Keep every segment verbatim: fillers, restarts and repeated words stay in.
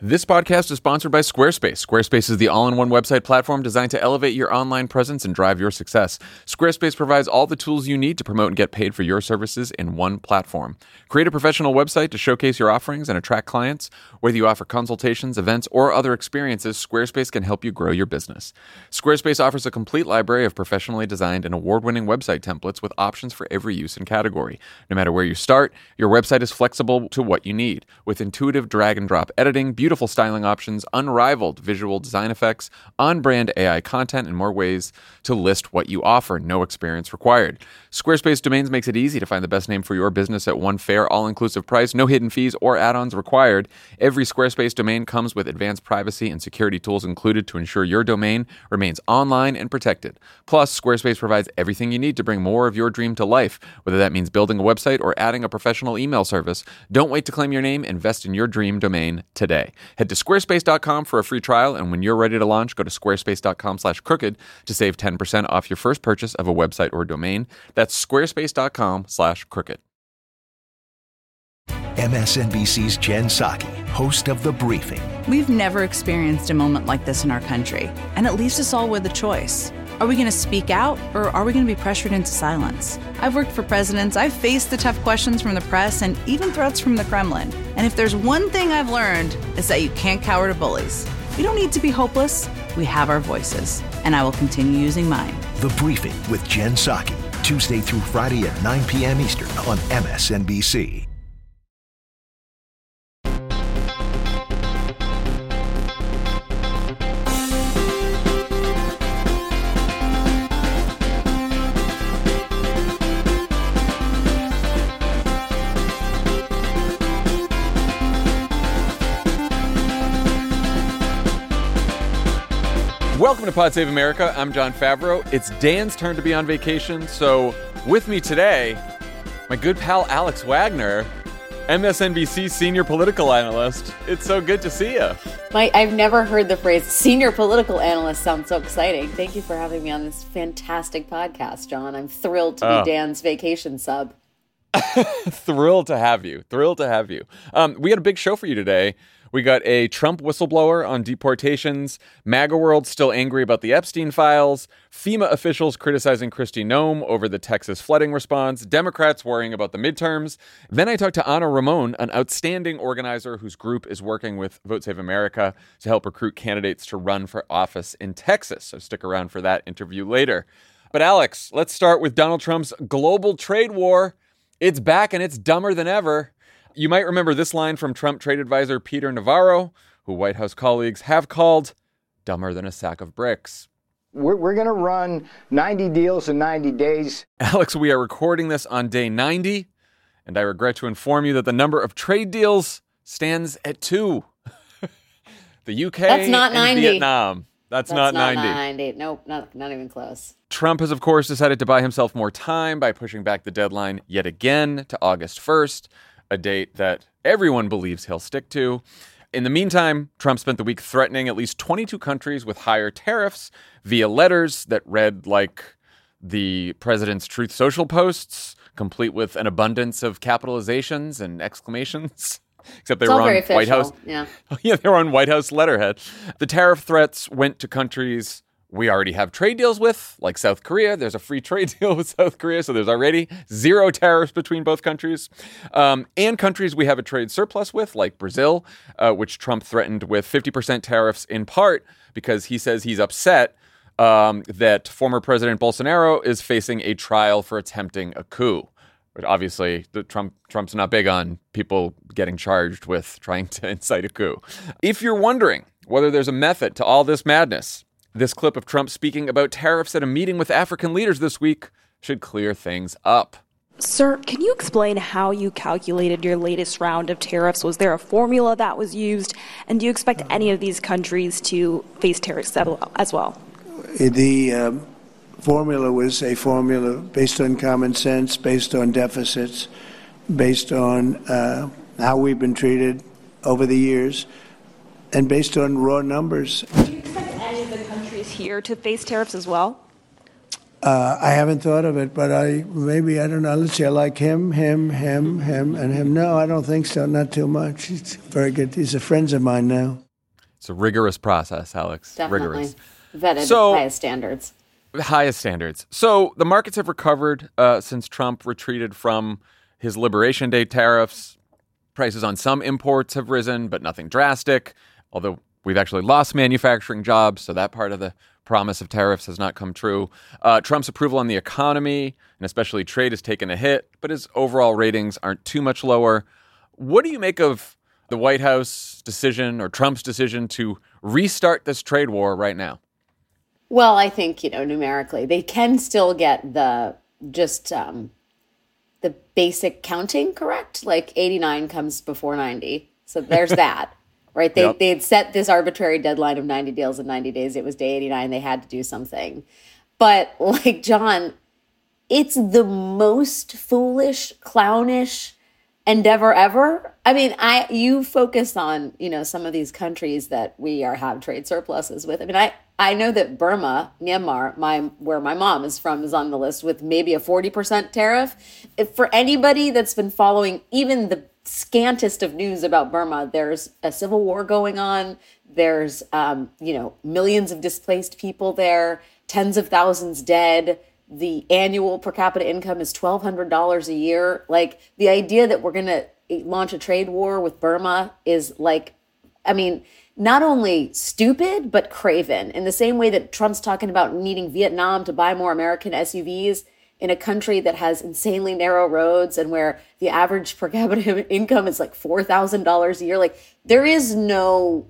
This podcast is sponsored by Squarespace. Squarespace is the all-in-one website platform designed to elevate your online presence and drive your success. Squarespace provides all the tools you need to promote and get paid for your services in one platform. Create a professional website to showcase your offerings and attract clients. Whether you offer consultations, events, or other experiences, Squarespace can help you grow your business. Squarespace offers a complete library of professionally designed and award-winning website templates with options for every use and category. No matter where you start, your website is flexible to what you need. With intuitive drag-and-drop editing, beautiful Beautiful styling options, unrivaled visual design effects, on-brand A I content, and more ways to list what you offer. No experience required. Squarespace Domains makes it easy to find the best name for your business at one fair, all-inclusive price. No hidden fees or add-ons required. Every Squarespace domain comes with advanced privacy and security tools included to ensure your domain remains online and protected. Plus, Squarespace provides everything you need to bring more of your dream to life, whether that means building a website or adding a professional email service. Don't wait to claim your name. Invest in your dream domain today. Head to squarespace dot com for a free trial, and when you're ready to launch, go to squarespace dot com slash crooked to save ten percent off your first purchase of a website or domain. That's squarespace dot com slash crooked. M S N B C's Jen Psaki, host of The Briefing. We've never experienced a moment like this in our country, and it leaves us all with a choice. Are we going to speak out, or are we going to be pressured into silence? I've worked for presidents, I've faced the tough questions from the press, and even threats from the Kremlin. And if there's one thing I've learned, it's that you can't cower to bullies. We don't need to be hopeless. We have our voices, and I will continue using mine. The Briefing with Jen Psaki, Tuesday through Friday at nine p.m. Eastern on M S N B C. Welcome to Pod Save America. I'm John Favreau. It's Dan's turn to be on vacation, so with me today, my good pal Alex Wagner, M S N B C senior political analyst. It's so good to see you. My, I've never heard the phrase senior political analyst sound so exciting. Thank you for having me on this fantastic podcast, John. I'm thrilled to oh. be Dan's vacation sub. Thrilled to have you. Thrilled to have you. Um, we had a big show for you today. We got a Trump whistleblower on deportations, MAGA World still angry about the Epstein files, FEMA officials criticizing Kristi Noem over the Texas flooding response, Democrats worrying about the midterms. Then I talked to Ana Ramon, an outstanding organizer whose group is working with Vote Save America to help recruit candidates to run for office in Texas. So stick around for that interview later. But Alex, let's start with Donald Trump's global trade war. It's back and it's dumber than ever. You might remember this line from Trump trade advisor Peter Navarro, who White House colleagues have called dumber than a sack of bricks. We're, we're going to run ninety deals in ninety days. Alex, we are recording this on day ninety, and I regret to inform you that the number of trade deals stands at two. The U K That's not and ninety. Vietnam. That's, That's not, not ninety. ninety. Nope, not, not even close. Trump has, of course, decided to buy himself more time by pushing back the deadline yet again to August first. A date that everyone believes he'll stick to. In the meantime, Trump spent the week threatening at least twenty-two countries with higher tariffs via letters that read like the president's Truth Social posts, complete with an abundance of capitalizations and exclamations. Except they it's were all on very official. White House. Yeah. yeah, they were on White House letterhead. The tariff threats went to countries we already have trade deals with, like South Korea. There's a free trade deal with South Korea, so there's already zero tariffs between both countries. Um, and countries we have a trade surplus with, like Brazil, uh, which Trump threatened with fifty percent tariffs in part because he says he's upset um, that former President Bolsonaro is facing a trial for attempting a coup. But obviously, the Trump Trump's not big on people getting charged with trying to incite a coup. If you're wondering whether there's a method to all this madness, this clip of Trump speaking about tariffs at a meeting with African leaders this week should clear things up. Sir, can you explain how you calculated your latest round of tariffs? Was there a formula that was used? And do you expect any of these countries to face tariffs as well? The um, formula was a formula based on common sense, based on deficits, based on uh, how we've been treated over the years, and based on raw numbers. Do you expect any of the countries here to face tariffs as well? Uh, I haven't thought of it, but I maybe, I don't know. Let's see, I like him, him, him, him, and him. No, I don't think so. Not too much. He's very good. He's a friend of mine now. It's a rigorous process, Alex. Definitely. Rigorous. Vetted So- highest standards. Highest standards. So the markets have recovered uh, since Trump retreated from his Liberation Day tariffs. Prices on some imports have risen, but nothing drastic, although we've actually lost manufacturing jobs, so that part of the promise of tariffs has not come true. Uh, Trump's approval on the economy, and especially trade, has taken a hit, but his overall ratings aren't too much lower. What do you make of the White House decision or Trump's decision to restart this trade war right now? Well, I think, you know, numerically, they can still get the just um, the basic counting correct. Like eighty-nine comes before ninety. So there's that, right? They, Yep. they had set this arbitrary deadline of ninety deals in ninety days. It was day eighty-nine. They had to do something. But like, John, it's the most foolish, clownish endeavor ever. I mean, I you focus on, you know, some of these countries that we are have trade surpluses with. I mean, I, I know that Burma, Myanmar, my where my mom is from, is on the list with maybe a forty percent tariff. If for anybody that's been following even the scantest of news about Burma, there's a civil war going on. There's, um, you know, millions of displaced people there, tens of thousands dead. The annual per capita income is twelve hundred dollars a year. Like, the idea that we're going to launch a trade war with Burma is like, I mean, not only stupid, but craven. In the same way that Trump's talking about needing Vietnam to buy more American S U Vs in a country that has insanely narrow roads and where the average per capita income is like four thousand dollars a year. Like, there is no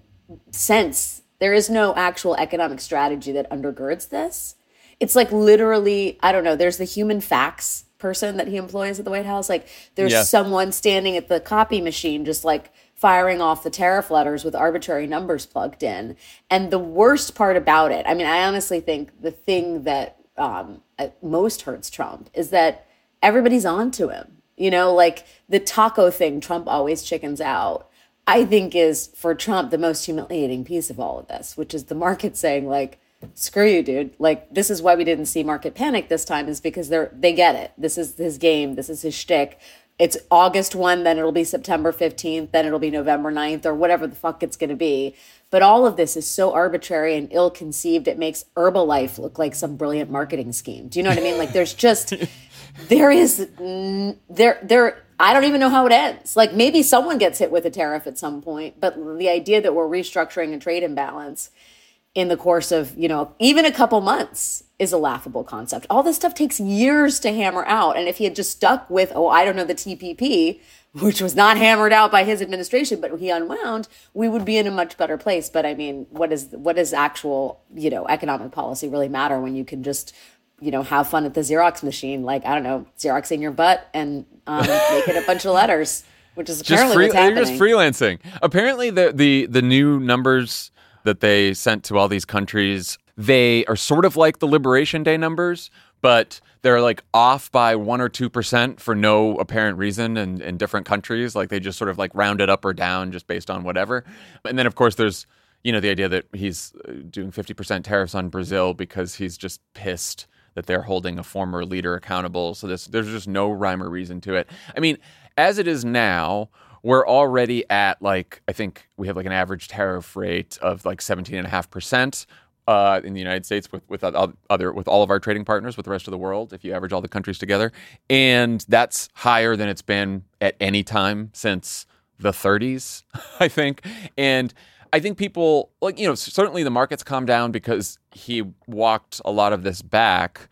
sense. There is no actual economic strategy that undergirds this. It's like literally, I don't know, there's the human facts person that he employs at the White House. Like, there's Yeah. someone standing at the copy machine just like firing off the tariff letters with arbitrary numbers plugged in. And the worst part about it, I mean, I honestly think the thing that um, most hurts Trump is that everybody's on to him. You know, like the taco thing, Trump always chickens out, I think is for Trump the most humiliating piece of all of this, which is the market saying like, screw you, dude. Like, this is why we didn't see market panic this time, is because they're, they get it. This is his game. This is his shtick. It's August first, then it'll be September fifteenth, then it'll be November ninth, or whatever the fuck it's going to be. But all of this is so arbitrary and ill-conceived, it makes Herbalife look like some brilliant marketing scheme. Do you know what I mean? Like, there's just, there is, there, there, I don't even know how it ends. Like, maybe someone gets hit with a tariff at some point, but the idea that we're restructuring a trade imbalance in the course of, you know, even a couple months is a laughable concept. All this stuff takes years to hammer out. And if he had just stuck with, oh, I don't know, the T P P, which was not hammered out by his administration, but he unwound, we would be in a much better place. But I mean, what is what does actual, you know, economic policy really matter when you can just, you know, have fun at the Xerox machine, like, I don't know, Xeroxing your butt and um, making a bunch of letters, which is apparently just free, what's they're happening. just freelancing. Apparently, the, the the new numbers that they sent to all these countries, they are sort of like the Liberation Day numbers, but they're like off by one or two percent for no apparent reason in, in different countries. Like, they just sort of like round it up or down just based on whatever. And then, of course, there's, you know, the idea that he's doing fifty percent tariffs on Brazil because he's just pissed that they're holding a former leader accountable. So this, there's just no rhyme or reason to it. I mean, as it is now, we're already at like, I think we have like an average tariff rate of like seventeen and a half percent uh, in the United States with, with other, with all of our trading partners with the rest of the world, if you average all the countries together. And that's higher than it's been at any time since the thirties, I think. And I think people, like, you know, certainly the markets calmed down because he walked a lot of this back,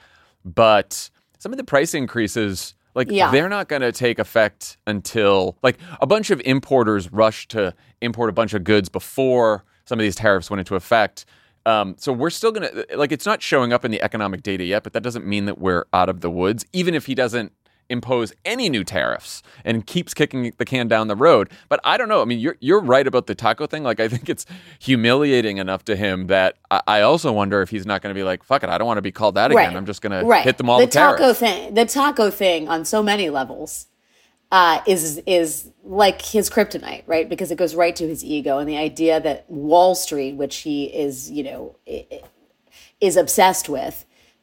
but some of the price increases, like, Yeah. they're not going to take effect until, like, a bunch of importers rushed to import a bunch of goods before some of these tariffs went into effect. Um, so we're still going to, like, it's not showing up in the economic data yet, but that doesn't mean that we're out of the woods, even if he doesn't impose any new tariffs and keeps kicking the can down the road. But I don't know. I mean, you're you're right about the taco thing. Like, I think it's humiliating enough to him that I, I also wonder if he's not going to be like, fuck it, I don't want to be called that again. I'm just going Right. to hit them all the with tariffs. taco thing. The taco thing on so many levels uh, is is like his kryptonite, right? Because it goes right to his ego and the idea that Wall Street, which he is, you know, is obsessed with,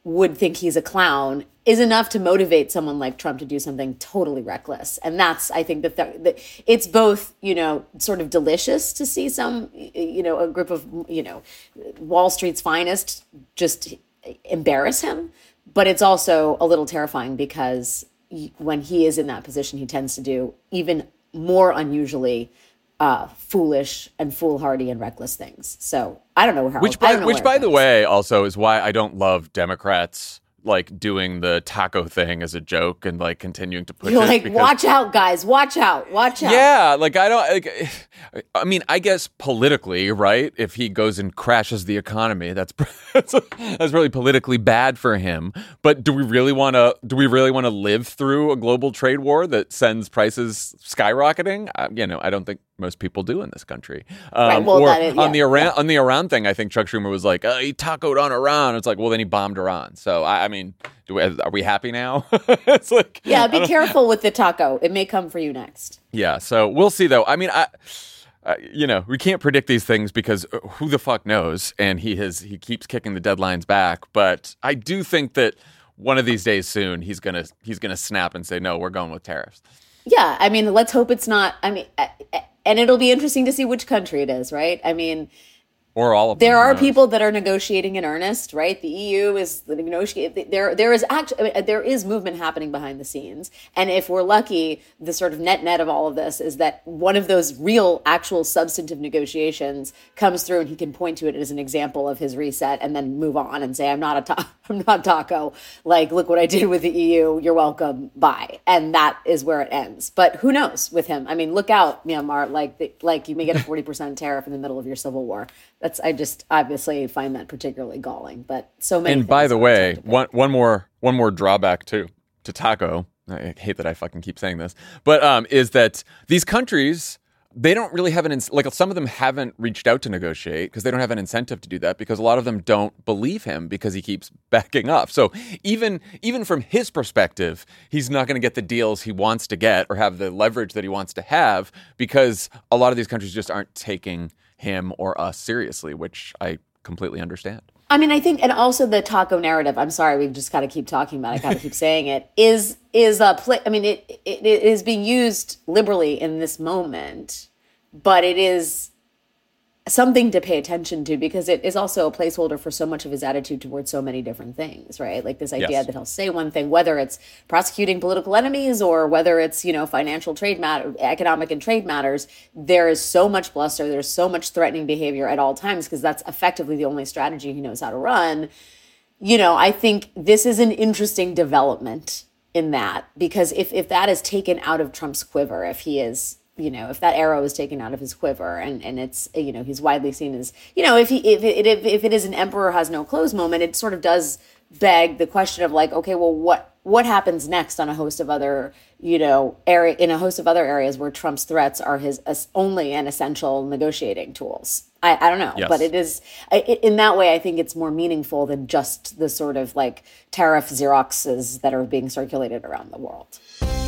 would think he's a clown is enough to motivate someone like Trump to do something totally reckless. And that's, I think, that, th- that it's both, you know, sort of delicious to see some, you know, a group of, you know, Wall Street's finest just embarrass him. But it's also a little terrifying because he, when he is in that position, he tends to do even more unusually uh, foolish and foolhardy and reckless things. So I don't know how. Which, by, which by the way, also is why I don't love Democrats like doing the taco thing as a joke and like continuing to push You're it. like, because, watch out, guys, watch out, watch out. Yeah, like I don't. Like, I mean, I guess politically, right? If he goes and crashes the economy, that's that's, that's really politically bad for him. But do we really want to? Do we really want to live through a global trade war that sends prices skyrocketing? I, you know, I don't think most people do in this country. Um, right, well, or that is, yeah, on the Iran yeah. on the Iran thing, I think Chuck Schumer was like, oh, he tacoed on Iran. It's like, well, then he bombed Iran. So I, I mean, do we, are we happy now? It's like, yeah, be careful with the taco. It may come for you next. Yeah, so we'll see though. I mean, I. Uh, you know, we can't predict these things because who the fuck knows? And he has he keeps kicking the deadlines back. But I do think that one of these days soon he's gonna he's gonna snap and say, no, we're going with tariffs. Yeah, I mean, let's hope it's not. I mean, and it'll be interesting to see which country it is, right? I mean, or all of them. There are people that are negotiating in earnest, right? The E U is the negotiate. There, there is actually there is movement happening behind the scenes, and if we're lucky, the sort of net net of all of this is that one of those real, actual, substantive negotiations comes through, and he can point to it as an example of his reset, and then move on and say, "I'm not a ta- I'm not taco. Like, look what I did with the E U. You're welcome. Bye." And that is where it ends. But who knows with him? I mean, look out, Myanmar. Like, the, like you may get a forty percent tariff in the middle of your civil war. That's I just obviously find that particularly galling, but so many. And by the way, one one more one more drawback too to taco. I hate that I fucking keep saying this, but um, is that these countries, they don't really have an ins- like some of them haven't reached out to negotiate because they don't have an incentive to do that because a lot of them don't believe him because he keeps backing up. So even even from his perspective, he's not going to get the deals he wants to get or have the leverage that he wants to have because a lot of these countries just aren't taking him or us seriously, which I completely understand. I mean, I think, and also the taco narrative, I'm sorry, we've just got to keep talking about it, got to keep saying it, is, is a play, I mean, it, it it is being used liberally in this moment, but it is something to pay attention to because it is also a placeholder for so much of his attitude towards so many different things, right? Like this idea Yes. that he'll say one thing, whether it's prosecuting political enemies or whether it's, you know, financial trade matter, economic and trade matters, there is so much bluster, there's so much threatening behavior at all times because that's effectively the only strategy he knows how to run. You know, I think this is an interesting development in that because if, if that is taken out of Trump's quiver, if he is, you know, if that arrow is taken out of his quiver and, and it's, you know, he's widely seen as, you know, if he, if it, if, if it is an emperor has no clothes moment, it sort of does beg the question of like, okay, well, what, what happens next on a host of other, you know, area, in a host of other areas where Trump's threats are his as only and essential negotiating tools? I, I don't know, Yes. but it is I, in that way, I think it's more meaningful than just the sort of like tariff Xeroxes that are being circulated around the world.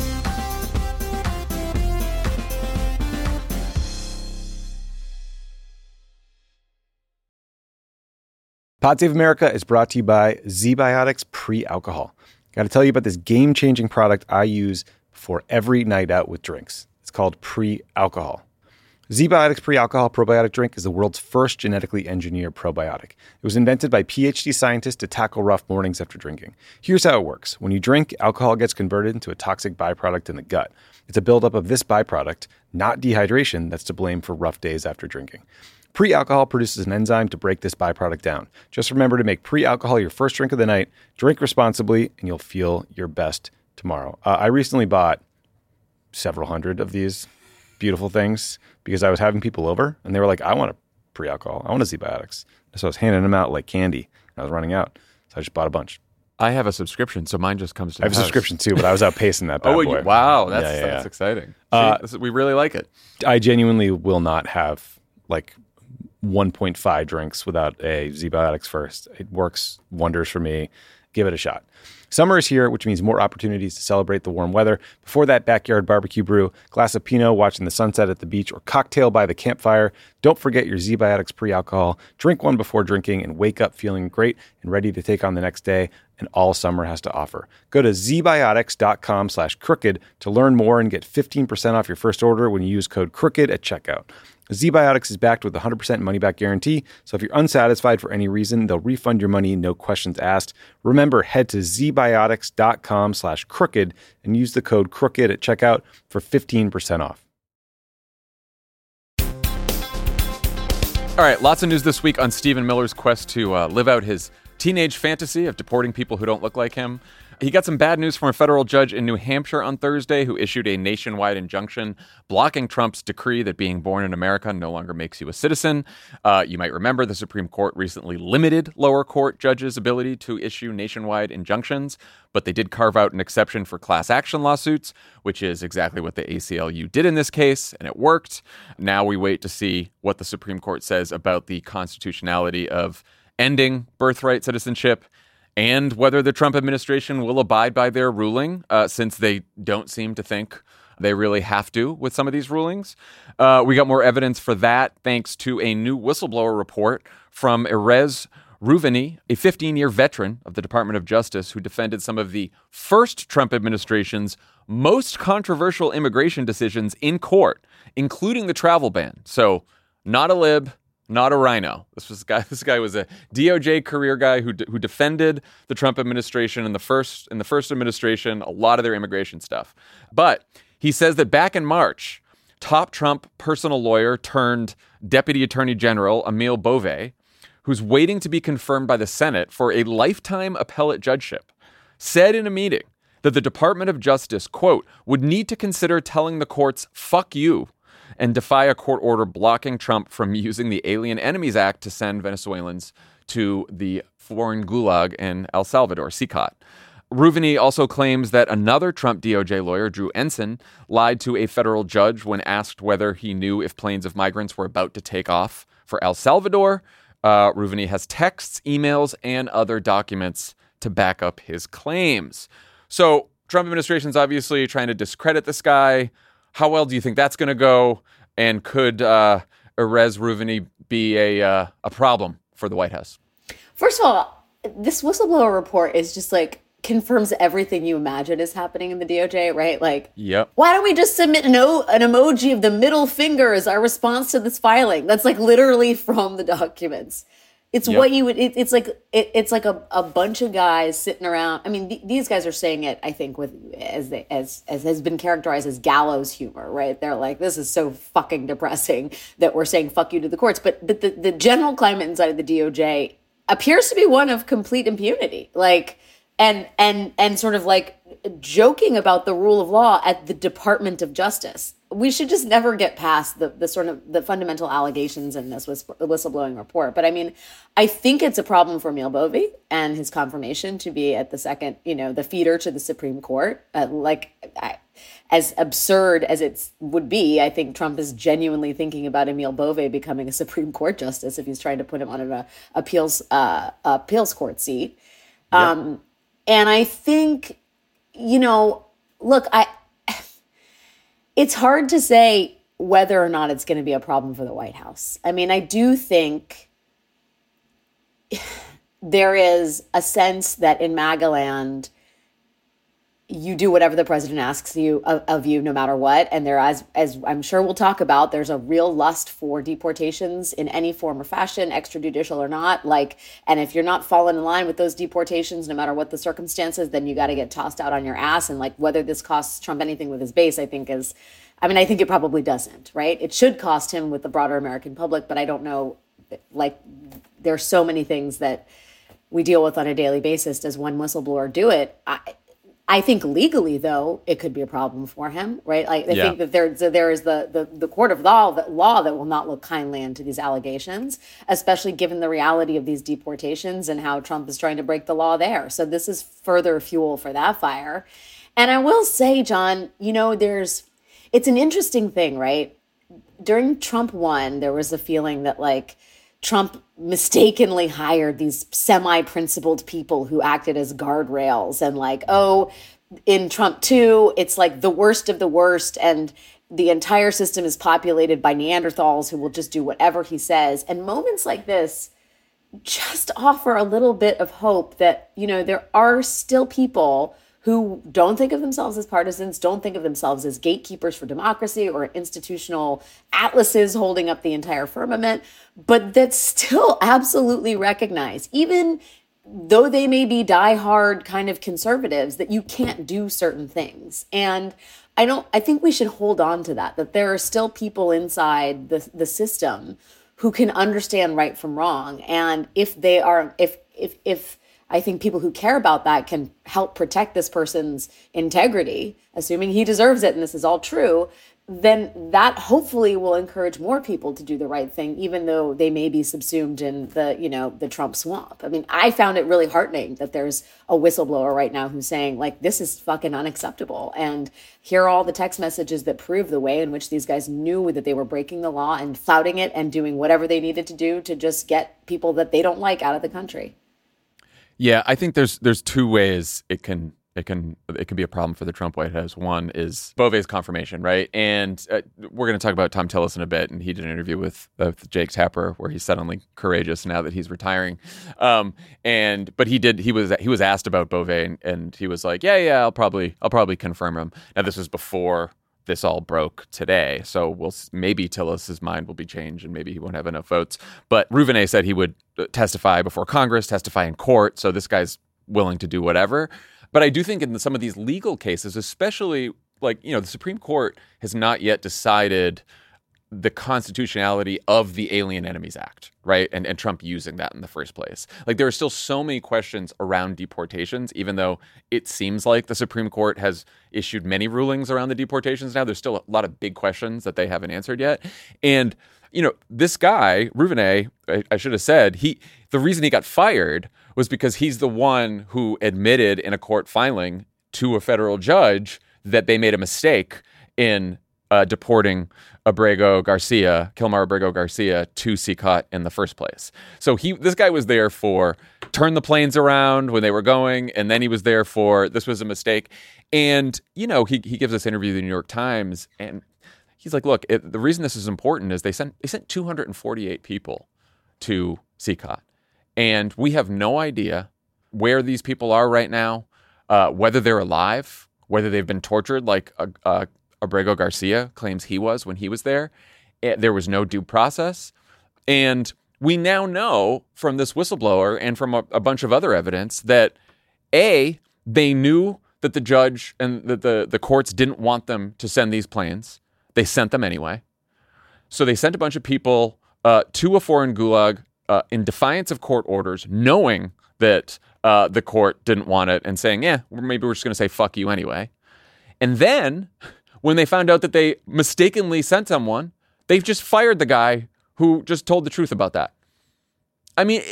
Pod Save America is brought to you by ZBiotics Pre-Alcohol. Got to tell you about this game-changing product I use for every night out with drinks. It's called Pre-Alcohol. ZBiotics Pre-Alcohol Probiotic Drink is the world's first genetically engineered probiotic. It was invented by PhD scientists to tackle rough mornings after drinking. Here's how it works. When you drink, alcohol gets converted into a toxic byproduct in the gut. It's a buildup of this byproduct, not dehydration, that's to blame for rough days after drinking. Pre-alcohol produces an enzyme to break this byproduct down. Just remember to make pre-alcohol your first drink of the night, drink responsibly, and you'll feel your best tomorrow. Uh, I recently bought several hundred of these beautiful things because I was having people over, and they were like, I want a pre-alcohol. I want a ZBiotics. So I was handing them out like candy. I was running out, so I just bought a bunch. I have a subscription, so mine just comes to I have a house. subscription too, but I was outpacing that bad Oh, boy. you- wow, that's, Yeah, yeah, that's yeah. exciting. Uh, See, this is- we really like it. I genuinely will not have like one point five drinks without a ZBiotics first. It works wonders for me. give it a shot. Summer is here, which means more opportunities to celebrate the warm weather. Before that backyard barbecue brew, glass of Pinot watching the sunset at the beach, or cocktail by the campfire, don't forget your Z-Biotics pre-alcohol. Drink one before drinking and wake up feeling great and ready to take on the next day and all summer has to offer. Go to zbiotics.com slash crooked to learn more and get fifteen percent off your first order when you use code crooked at checkout. Z-Biotics is backed with a one hundred percent money-back guarantee, so if you're unsatisfied for any reason, they'll refund your money, no questions asked. Remember, head to zbiotics.com slash crooked and use the code crooked at checkout for fifteen percent off. All right, lots of news this week on Stephen Miller's quest to uh, live out his teenage fantasy of deporting people who don't look like him. He got some bad news from a federal judge in New Hampshire on Thursday who issued a nationwide injunction blocking Trump's decree that being born in America no longer makes you a citizen. Uh, you might remember the Supreme Court recently limited lower court judges' ability to issue nationwide injunctions, but they did carve out an exception for class action lawsuits, which is exactly what the A C L U did in this case, and it worked. Now we wait to see what the Supreme Court says about the constitutionality of ending birthright citizenship and whether the Trump administration will abide by their ruling, uh, since they don't seem to think they really have to with some of these rulings. Uh, we got more evidence for that thanks to a new whistleblower report from Erez Ruvini, a fifteen-year veteran of the Department of Justice who defended some of the first Trump administration's most controversial immigration decisions in court, including the travel ban. So not a lib, not a rhino. This was guy. This guy was a D O J career guy who who defended the Trump administration in the first in the first administration, a lot of their immigration stuff. But he says that back in March, top Trump personal lawyer turned Deputy Attorney General Emil Bove, who's waiting to be confirmed by the Senate for a lifetime appellate judgeship, said in a meeting that the Department of Justice, quote, would need to consider telling the courts, fuck you, and defy a court order blocking Trump from using the Alien Enemies Act to send Venezuelans to the foreign gulag in El Salvador, C C O T. Ruvini also claims that another Trump D O J lawyer, Drew Ensign, lied to a federal judge when asked whether he knew if planes of migrants were about to take off for El Salvador. Uh, Ruvini has texts, emails, and other documents to back up his claims. So Trump administration's obviously trying to discredit this guy. How well do you think that's going to go? And could uh, Erez Ruvini be a uh, a problem for the White House? First of all, this whistleblower report is just like confirms everything you imagine is happening in the D O J, right? Like, yep. Why don't we just submit an, o- an emoji of the middle finger as our response to this filing? That's like literally from the documents. It's yep. what you would, it, it's like, it, it's like a, a bunch of guys sitting around. I mean, th- these guys are saying it, I think, with, as they, as, as has been characterized as gallows humor, right? They're like, this is so fucking depressing that we're saying fuck you to the courts. But, but the, the general climate inside of the D O J appears to be one of complete impunity. Like, and, and, and sort of like joking about the rule of law at the Department of Justice. We should just never get past the, the sort of the fundamental allegations in this whist- whistleblowing report. But I mean, I think it's a problem for Emil Bove and his confirmation to be at the second, you know, the feeder to the Supreme Court. Uh, like, I, as absurd as it would be, I think Trump is genuinely thinking about Emil Bove becoming a Supreme Court justice if he's trying to put him on an uh, appeals uh, appeals court seat. Yep. Um, and I think, you know, look, I. It's hard to say whether or not it's going to be a problem for the White House. I mean, I do think there is a sense that in MAGA land, you do whatever the president asks you of, of you, no matter what. And there, as as I'm sure we'll talk about, there's a real lust for deportations in any form or fashion, extrajudicial or not. Like, and if you're not falling in line with those deportations, no matter what the circumstances, then you got to get tossed out on your ass. And like, whether this costs Trump anything with his base, I think is, I mean, I think it probably doesn't, right? It should cost him with the broader American public, but I don't know. Like, there's so many things that we deal with on a daily basis. Does one whistleblower do it? I, I think legally, though, it could be a problem for him, right? Like, I yeah. think that there, there is the, the, the court of law that, law that will not look kindly into these allegations, especially given the reality of these deportations and how Trump is trying to break the law there. So this is further fuel for that fire. And I will say, John, you know, there's, it's an interesting thing, right? During Trump one, there was a feeling that, like, Trump mistakenly hired these semi-principled people who acted as guardrails, and like, oh, in Trump two, it's like the worst of the worst, and the entire system is populated by Neanderthals who will just do whatever he says. And moments like this just offer a little bit of hope that, you know, there are still people who don't think of themselves as partisans, don't think of themselves as gatekeepers for democracy or institutional atlases holding up the entire firmament, but that still absolutely recognize, even though they may be diehard kind of conservatives, that you can't do certain things. And I don't, I think we should hold on to that, that there are still people inside the, the system who can understand right from wrong. And if they are, if, if, if, I think people who care about that can help protect this person's integrity, assuming he deserves it and this is all true, then that hopefully will encourage more people to do the right thing, even though they may be subsumed in the, you know, the Trump swamp. I mean, I found it really heartening that there's a whistleblower right now who's saying, like, this is fucking unacceptable. And here are all the text messages that prove the way in which these guys knew that they were breaking the law and flouting it and doing whatever they needed to do to just get people that they don't like out of the country. Yeah, I think there's there's two ways it can it can it can be a problem for the Trump White House. One is Beauvais confirmation, right? And uh, we're going to talk about Tom Tillis in a bit, and he did an interview with, uh, with Jake Tapper where he's suddenly courageous now that he's retiring. Um, and but he did he was he was asked about Beauvais, and, and he was like, yeah, yeah, I'll probably I'll probably confirm him. Now this was before this all broke today, so we'll maybe Tillis's mind will be changed and maybe he won't have enough votes. But Rouvenet said he would testify before Congress, testify in court, so this guy's willing to do whatever. But I do think in some of these legal cases, especially like, you know, the Supreme Court has not yet decided the constitutionality of the Alien Enemies Act, right? And and Trump using that in the first place. Like, there are still so many questions around deportations, even though it seems like the Supreme Court has issued many rulings around the deportations now. There's still a lot of big questions that they haven't answered yet. And, you know, this guy, Rouvenet, I, I should have said, he the reason he got fired was because he's the one who admitted in a court filing to a federal judge that they made a mistake in uh, deporting Abrego Garcia, Kilmar Abrego Garcia, to C C O T in the first place. So he, this guy was there for turn the planes around when they were going, and then he was there for this was a mistake. And, you know, he he gives this interview to the New York Times, and he's like, look, it, the reason this is important is they sent they sent two hundred forty-eight people to C C O T, and we have no idea where these people are right now, uh, whether they're alive, whether they've been tortured like a, a Abrego Garcia claims he was when he was there. There was no due process. And we now know from this whistleblower and from a, a bunch of other evidence that, A, they knew that the judge and that the, the courts didn't want them to send these planes. They sent them anyway. So they sent a bunch of people uh, to a foreign gulag uh, in defiance of court orders, knowing that uh, the court didn't want it and saying, yeah, maybe we're just going to say fuck you anyway. And then when they found out that they mistakenly sent someone, they've just fired the guy who just told the truth about that. I mean,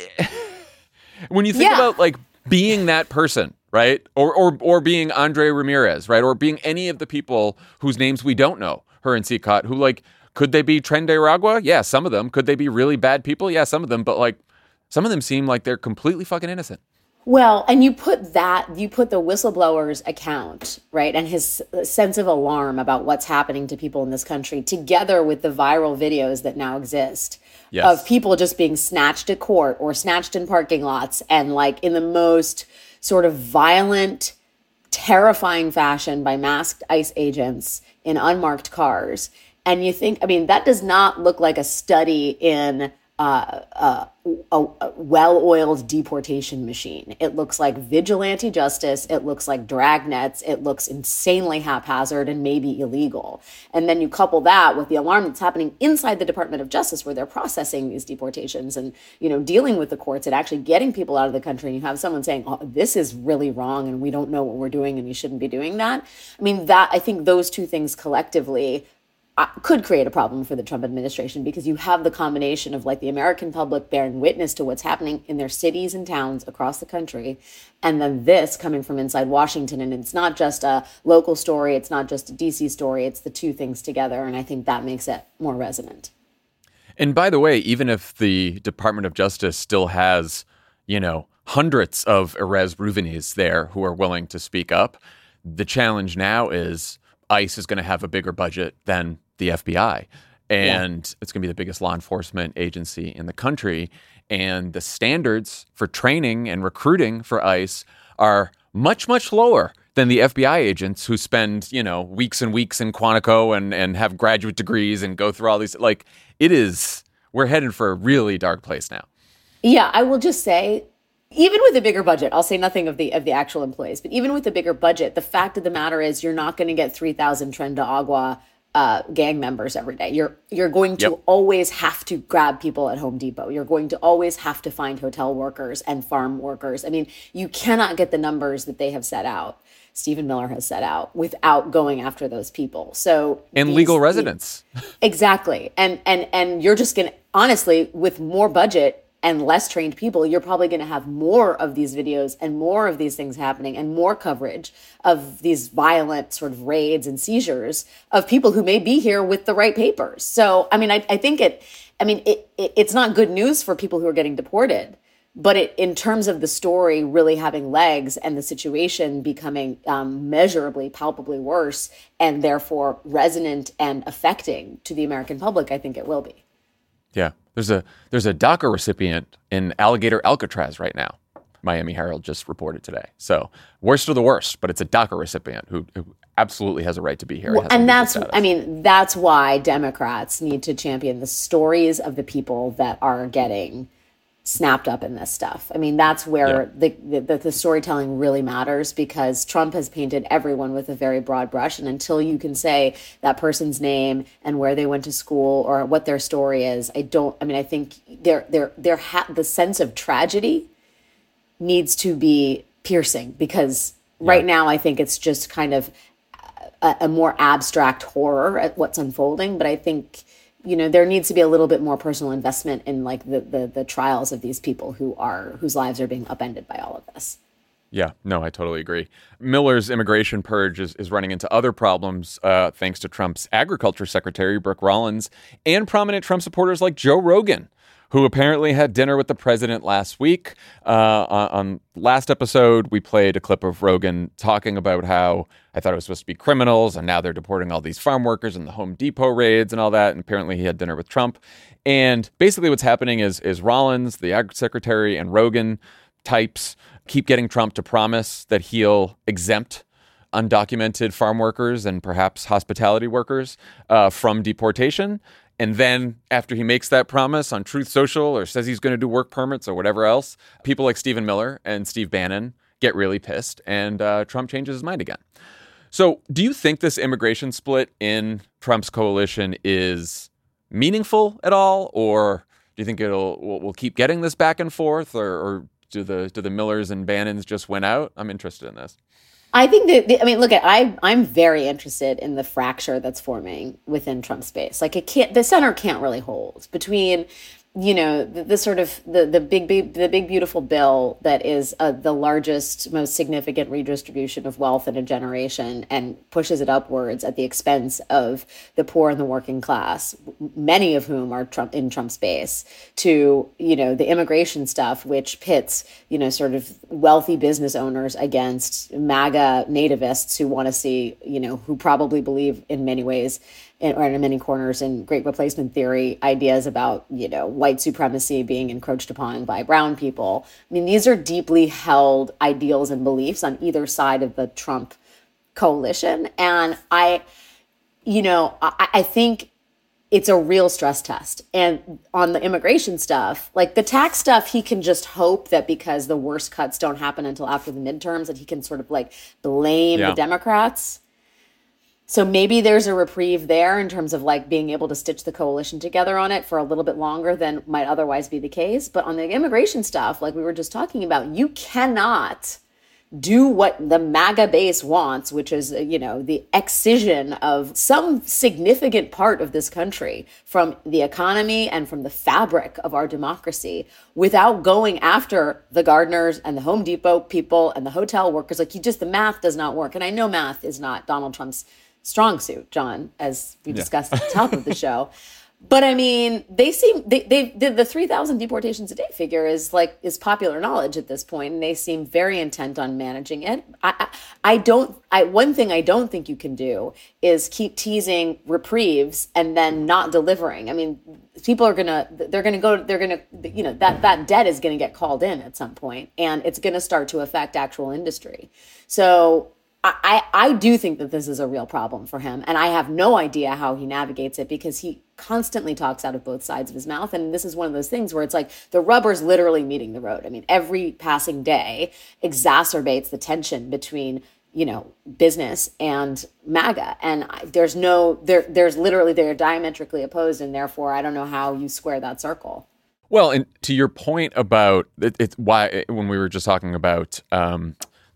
when you think yeah. about like being that person, right? Or, or or being Andre Ramirez, right? Or being any of the people whose names we don't know, her and C C O T, who like, could they be Tren de Aragua? Yeah, some of them. Could they be really bad people? Yeah, some of them. But like, some of them seem like they're completely fucking innocent. Well, and you put that, you put the whistleblower's account, right, and his sense of alarm about what's happening to people in this country together with the viral videos that now exist yes. of people just being snatched at court or snatched in parking lots and like in the most sort of violent, terrifying fashion by masked ICE agents in unmarked cars. And you think, I mean, that does not look like a study in Uh, uh, a, a well-oiled deportation machine. It looks like vigilante justice. It looks like dragnets. It looks insanely haphazard and maybe illegal. And then you couple that with the alarm that's happening inside the Department of Justice, where they're processing these deportations and, you know, dealing with the courts and actually getting people out of the country. And you have someone saying, oh, this is really wrong and we don't know what we're doing and you shouldn't be doing that. I mean, that I think those two things collectively could create a problem for the Trump administration, because you have the combination of like the American public bearing witness to what's happening in their cities and towns across the country, and then this coming from inside Washington. And it's not just a local story. It's not just a D C story. It's the two things together. And I think that makes it more resonant. And by the way, even if the Department of Justice still has, you know, hundreds of Erez Reuvenis there who are willing to speak up, the challenge now is ICE is going to have a bigger budget than the F B I. And yeah. it's going to be the biggest law enforcement agency in the country. And the standards for training and recruiting for ICE are much, much lower than the F B I agents who spend, you know, weeks and weeks in Quantico and, and have graduate degrees and go through all these. Like, it is, we're headed for a really dark place now. Yeah, I will just say, even with a bigger budget, I'll say nothing of the of the actual employees, but even with a bigger budget, the fact of the matter is you're not going to get three thousand Tren de Agua uh, gang members every day. You're you're going to yep. always have to grab people at Home Depot. You're going to always have to find hotel workers and farm workers. I mean, you cannot get the numbers that they have set out, Stephen Miller has set out, without going after those people. So and these, legal residents. Exactly. And and and you're just going to, honestly, with more budget and less trained people, you're probably going to have more of these videos and more of these things happening and more coverage of these violent sort of raids and seizures of people who may be here with the right papers. So, I mean, I, I think it, I mean, it, it, it's not good news for people who are getting deported, but it, in terms of the story really having legs and the situation becoming um, measurably, palpably worse and therefore resonant and affecting to the American public, I think it will be. Yeah. There's a there's a DACA recipient in Alligator Alcatraz right now. Miami Herald just reported today. So worst of the worst, but it's a DACA recipient who, who absolutely has a right to be here. Well, and that's, I mean, that's why Democrats need to champion the stories of the people that are getting snapped up in this stuff. I mean, that's where yeah. the, the the storytelling really matters, because Trump has painted everyone with a very broad brush. And until you can say that person's name and where they went to school or what their story is, I don't, I mean, I think they're, they're, they're ha- the sense of tragedy needs to be piercing, because yeah. right now I think it's just kind of a, a more abstract horror at what's unfolding. But I think, you know, there needs to be a little bit more personal investment in like the, the the trials of these people who are whose lives are being upended by all of this. Yeah, no, I totally agree. Miller's immigration purge is, is running into other problems uh, thanks to Trump's agriculture secretary, Brooke Rollins, and prominent Trump supporters like Joe Rogan, who apparently had dinner with the president last week. Uh, on, on last episode, we played a clip of Rogan talking about how I thought it was supposed to be criminals, and now they're deporting all these farm workers and the Home Depot raids and all that. And apparently he had dinner with Trump. And basically what's happening is, is Rollins, the ag secretary, and Rogan types keep getting Trump to promise that he'll exempt undocumented farm workers and perhaps hospitality workers uh, from deportation. And then after he makes that promise on Truth Social or says he's going to do work permits or whatever else, people like Stephen Miller and Steve Bannon get really pissed, and uh, Trump changes his mind again. So do you think this immigration split in Trump's coalition is meaningful at all? Or do you think it'll we'll, we'll keep getting this back and forth? Or, or do the do the Millers and Bannons just win out? I'm interested in this. I think that, I mean, look, at I, I'm very interested in the fracture that's forming within Trump's base. Like, it can't, the center can't really hold between, you know, the, the sort of the, the big, big, the big, beautiful bill that is uh, the largest, most significant redistribution of wealth in a generation and pushes it upwards at the expense of the poor and the working class, many of whom are Trump in Trump's base, to, you know, the immigration stuff, which pits, you know, sort of wealthy business owners against MAGA nativists who want to see, you know, who probably believe in many ways in, or in many corners in great replacement theory ideas about, you know, white supremacy being encroached upon by brown people. I mean, these are deeply held ideals and beliefs on either side of the Trump coalition. And I, you know, I, I think it's a real stress test. And on the immigration stuff, like the tax stuff, he can just hope that because the worst cuts don't happen until after the midterms, that he can sort of like blame yeah. the Democrats. So maybe there's a reprieve there in terms of like being able to stitch the coalition together on it for a little bit longer than might otherwise be the case. But on the immigration stuff, like we were just talking about, you cannot do what the MAGA base wants, which is, you know, the excision of some significant part of this country from the economy and from the fabric of our democracy, without going after the gardeners and the Home Depot people and the hotel workers. Like, you just, the math does not work. And I know math is not Donald Trump's strong suit, John, as we discussed yeah. at the top of the show. But I mean, they seem they they the, the three thousand deportations a day figure is like is popular knowledge at this point, and they seem very intent on managing it. I, I I don't I one thing I don't think you can do is keep teasing reprieves and then not delivering. I mean, people are gonna they're gonna go they're gonna you know that that debt is gonna get called in at some point, and it's gonna start to affect actual industry. So. I, I do think that this is a real problem for him, and I have no idea how he navigates it because he constantly talks out of both sides of his mouth. And this is one of those things where it's like the rubber's literally meeting the road. I mean, every passing day exacerbates the tension between, you know, business and MAGA. And I, there's no, there, there's literally, they're diametrically opposed. And therefore, I don't know how you square that circle. Well, and to your point about it, it's why when we were just talking about, um,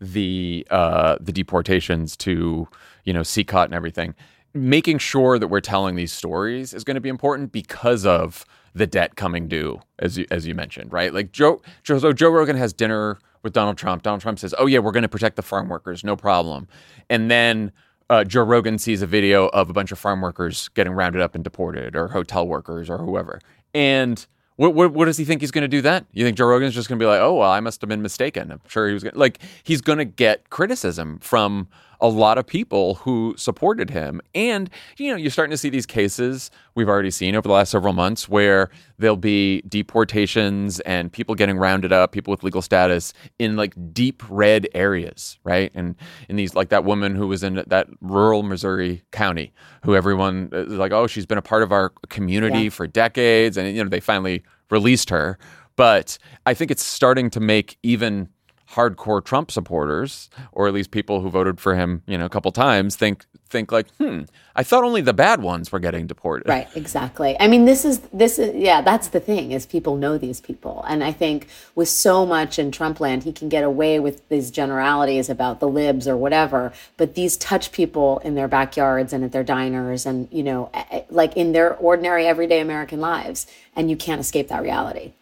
the uh, the deportations to, you know, C COT and everything, making sure that we're telling these stories is going to be important because of the debt coming due, as you, as you mentioned, right? Like Joe, Joe, so Joe Rogan has dinner with Donald Trump. Donald Trump says, oh yeah, we're going to protect the farm workers, no problem. And then uh, Joe Rogan sees a video of a bunch of farm workers getting rounded up and deported, or hotel workers or whoever. And What, what what does he think he's going to do then? You think Joe Rogan's just going to be like, oh, well, I must have been mistaken. I'm sure he was going to, like, he's going to get criticism from a lot of people who supported him. And, you know, you're starting to see these cases we've already seen over the last several months where there'll be deportations and people getting rounded up, people with legal status in like deep red areas, right? And in these, like that woman who was in that rural Missouri county, who everyone is like, oh, she's been a part of our community yeah. for decades. And, you know, they finally released her. But I think it's starting to make even hardcore Trump supporters, or at least people who voted for him, you know, a couple times, think think like, hmm, I thought only the bad ones were getting deported. Right, exactly. I mean, this is this is yeah, that's the thing, is people know these people, and I think with so much in Trump land, he can get away with these generalities about the libs or whatever, but these touch people in their backyards and at their diners, and you know, like in their ordinary everyday American lives, and you can't escape that reality.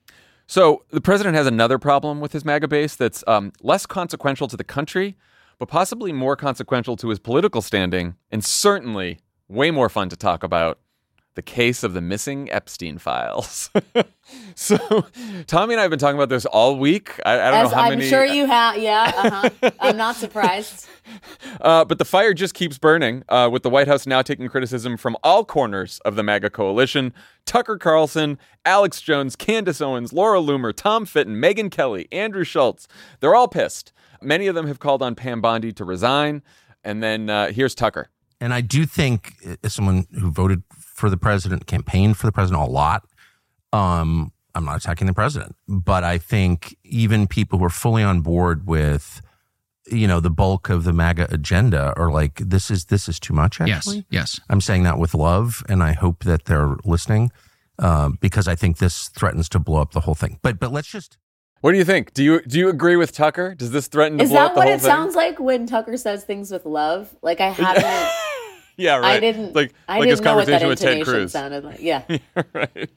So the president has another problem with his MAGA base that's um, less consequential to the country, but possibly more consequential to his political standing, and certainly way more fun to talk about: the case of the missing Epstein files. So Tommy and I have been talking about this all week. I, I don't As know how I'm many. I'm sure you have. Yeah, uh-huh. I'm not surprised. Uh, but the fire just keeps burning, uh, with the White House now taking criticism from all corners of the MAGA coalition. Tucker Carlson, Alex Jones, Candace Owens, Laura Loomer, Tom Fitton, Megyn Kelly, Andrew Schultz. They're all pissed. Many of them have called on Pam Bondi to resign. And then uh, here's Tucker. And I do think, as someone who voted for the president, campaigned for the president a lot, um, I'm not attacking the president, but I think even people who are fully on board with, you know, the bulk of the MAGA agenda are like, this is this is too much, actually. Yes, yes. I'm saying that with love, and I hope that they're listening, uh, because I think this threatens to blow up the whole thing. But but let's just... What do you think? Do you do you agree with Tucker? Does this threaten to is blow up the whole thing? Is that what it sounds like when Tucker says things with love? Like I haven't... Yeah, right. I didn't. Like, I like didn't his know what that conversation with Ted intonation Cruz sounded like. Yeah, yeah right.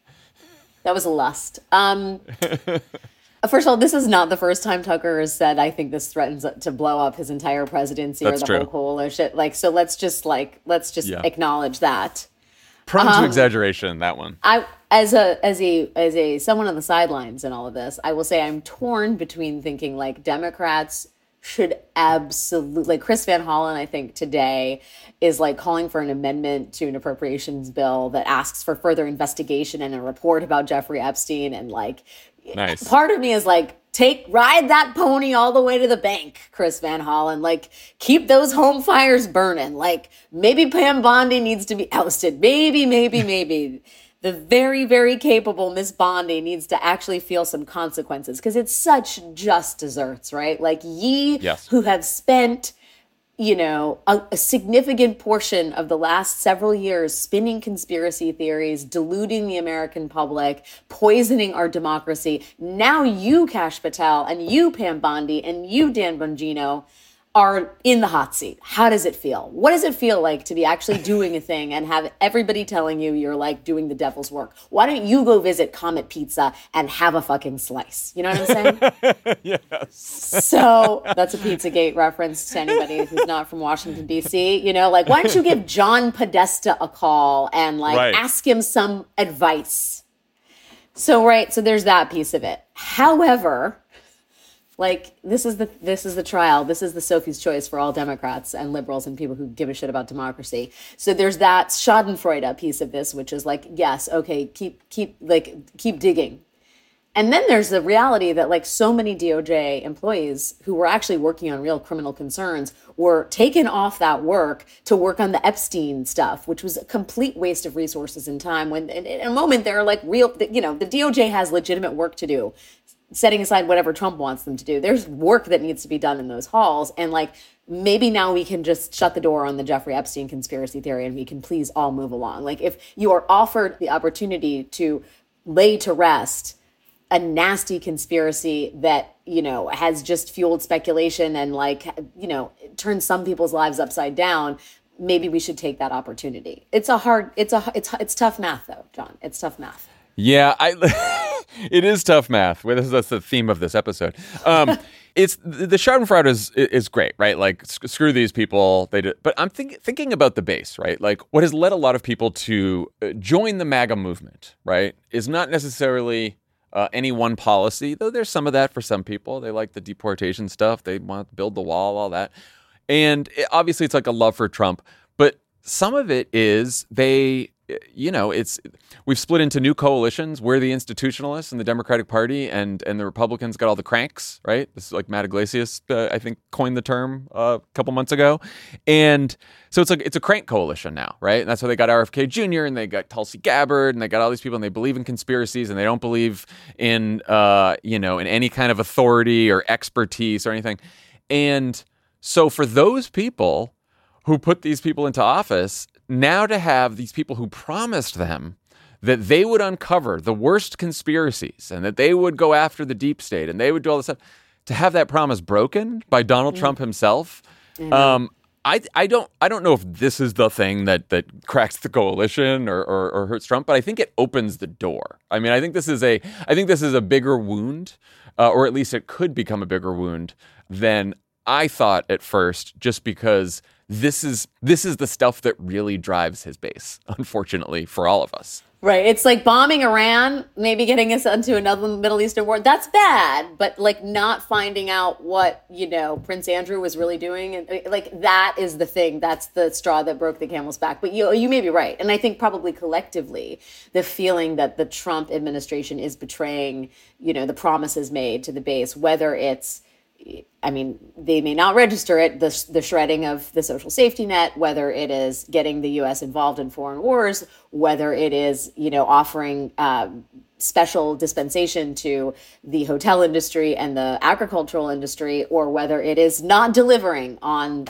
That was lust. Um, first of all, this is not the first time Tucker has said, "I think this threatens to blow up his entire presidency That's or the true. whole coalition." Like, so let's just like let's just Yeah. acknowledge that. Prone Um, to exaggeration, that one. I, as a as a as a someone on the sidelines in all of this, I will say I'm torn between thinking like Democrats should absolutely, like Chris Van Hollen, I think today is like calling for an amendment to an appropriations bill that asks for further investigation and a report about Jeffrey Epstein. And like, nice. Part of me is like, take, ride that pony all the way to the bank, Chris Van Hollen. Like, keep those home fires burning. Like, maybe Pam Bondi needs to be ousted. Maybe, maybe, maybe. The very, very capable Miss Bondi needs to actually feel some consequences, because it's such just desserts, right? Like ye yes. who have spent, you know, a, a significant portion of the last several years spinning conspiracy theories, deluding the American public, poisoning our democracy. Now you, Kash Patel, and you, Pam Bondi, and you, Dan Bongino, are in the hot seat. How does it feel? What does it feel like to be actually doing a thing and have everybody telling you you're like doing the devil's work? Why don't you go visit Comet Pizza and have a fucking slice? You know what I'm saying? Yes. So that's a Pizzagate reference to anybody who's not from Washington, D C. You know, like, why don't you give John Podesta a call and like Right. ask him some advice? So, right. So there's that piece of it. However, like, this is the this is the trial. This is the Sophie's choice for all Democrats and liberals and people who give a shit about democracy. So there's that Schadenfreude piece of this, which is like, yes, okay, keep keep like keep digging. And then there's the reality that like so many D O J employees who were actually working on real criminal concerns were taken off that work to work on the Epstein stuff, which was a complete waste of resources and time. When in, in a moment they're like real, you know, the D O J has legitimate work to do. Setting aside whatever Trump wants them to do, there's work that needs to be done in those halls. And like, maybe now we can just shut the door on the Jeffrey Epstein conspiracy theory and we can please all move along. Like, if you are offered the opportunity to lay to rest a nasty conspiracy that, you know, has just fueled speculation and like, you know, turned some people's lives upside down, maybe we should take that opportunity. It's a hard, it's a, it's, it's tough math though, John. It's tough math. Yeah, I. It is tough math. Well, that's the theme of this episode. Um, it's the Schadenfreude is is great, right? Like, screw these people. They do, but I'm think, thinking about the base, right? Like, what has led a lot of people to join the MAGA movement, right, is not necessarily uh, any one policy, though there's some of that for some people. They like the deportation stuff. They want to build the wall, all that. And it, obviously, it's like a love for Trump. But some of it is they... You know, it's we've split into new coalitions. We're the institutionalists in the Democratic Party, and and the Republicans got all the cranks, right? This is like Matt Iglesias, uh, I think, coined the term uh, a couple months ago. And so it's like it's a crank coalition now, right? And that's why they got R F K Junior and they got Tulsi Gabbard and they got all these people, and they believe in conspiracies and they don't believe in uh, you know, in any kind of authority or expertise or anything. And so for those people who put these people into office, now to have these people who promised them that they would uncover the worst conspiracies and that they would go after the deep state and they would do all this stuff, to have that promise broken by Donald mm. Trump himself, mm. um, I I don't I don't know if this is the thing that that cracks the coalition or, or or hurts Trump, but I think it opens the door. I mean, I think this is a I think this is a bigger wound, uh, or at least it could become a bigger wound than I thought at first, just because this is this is the stuff that really drives his base, unfortunately, for all of us. Right. It's like bombing Iran, maybe getting us into another Middle Eastern war. That's bad. But like not finding out what, you know, Prince Andrew was really doing. And like that is the thing. That's the straw that broke the camel's back. But you, you may be right. And I think probably collectively, the feeling that the Trump administration is betraying, you know, the promises made to the base, whether it's, I mean, they may not register it, the, the shredding of the social safety net, whether it is getting the U S involved in foreign wars, whether it is, you know, offering um, special dispensation to the hotel industry and the agricultural industry, or whether it is not delivering on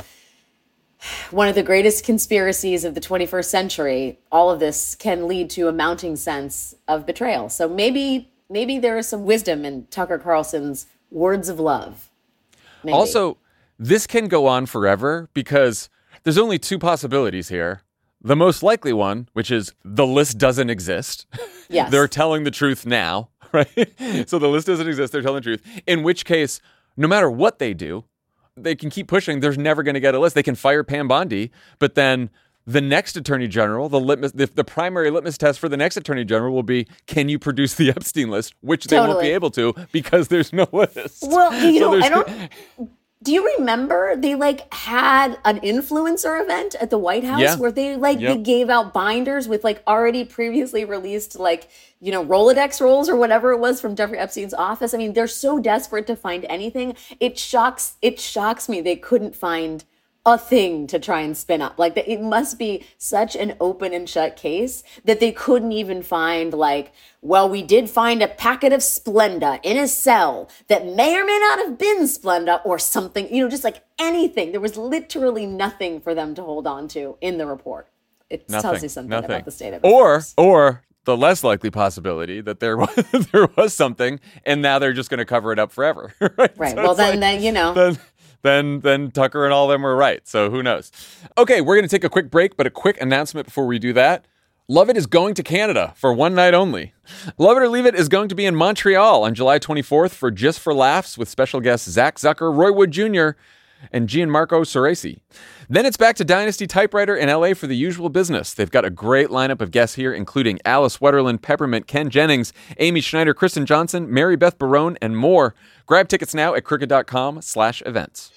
one of the greatest conspiracies of the twenty-first century. All of this can lead to a mounting sense of betrayal. So maybe, maybe there is some wisdom in Tucker Carlson's words of love. Maybe. Also, this can go on forever because there's only two possibilities here. The most likely one, which is the list doesn't exist. Yes. They're telling the truth now, right? So the list doesn't exist. They're telling the truth. In which case, no matter what they do, they can keep pushing. There's never going to get a list. They can fire Pam Bondi, but then the next attorney general, the litmus, the, the primary litmus test for the next attorney general will be, can you produce the Epstein list? Which they totally. won't be able to because there's no list. Well, you so know, I don't. Do you remember they like had an influencer event at the White House yeah. where they like yep. they gave out binders with like already previously released like, you know, Rolodex rolls or whatever it was from Jeffrey Epstein's office? I mean, they're so desperate to find anything. It shocks it shocks me they couldn't find a thing to try and spin up. Like, it must be such an open and shut case that they couldn't even find like, well, we did find a packet of Splenda in a cell that may or may not have been Splenda or something, you know, just like anything. There was literally nothing for them to hold on to in the report. It nothing, tells you something nothing. about the state of or, affairs. Or the less likely possibility that there was, there was something and now they're just going to cover it up forever. Right. Right. So well, then, like, then, you know. Then, then then Tucker and all of them were right. So who knows? Okay, we're going to take a quick break, but a quick announcement before we do that. Love It is going to Canada for one night only. Love It or Leave It is going to be in Montreal on July twenty-fourth for Just for Laughs with special guests Zach Zucker, Roy Wood Junior, and Gianmarco Ceresi. Then it's back to Dynasty Typewriter in L A for The Usual Business. They've got a great lineup of guests here, including Alice Wetterland, Peppermint, Ken Jennings, Amy Schneider, Kristen Johnson, Mary Beth Barone, and more. Grab tickets now at crooked.com slash events.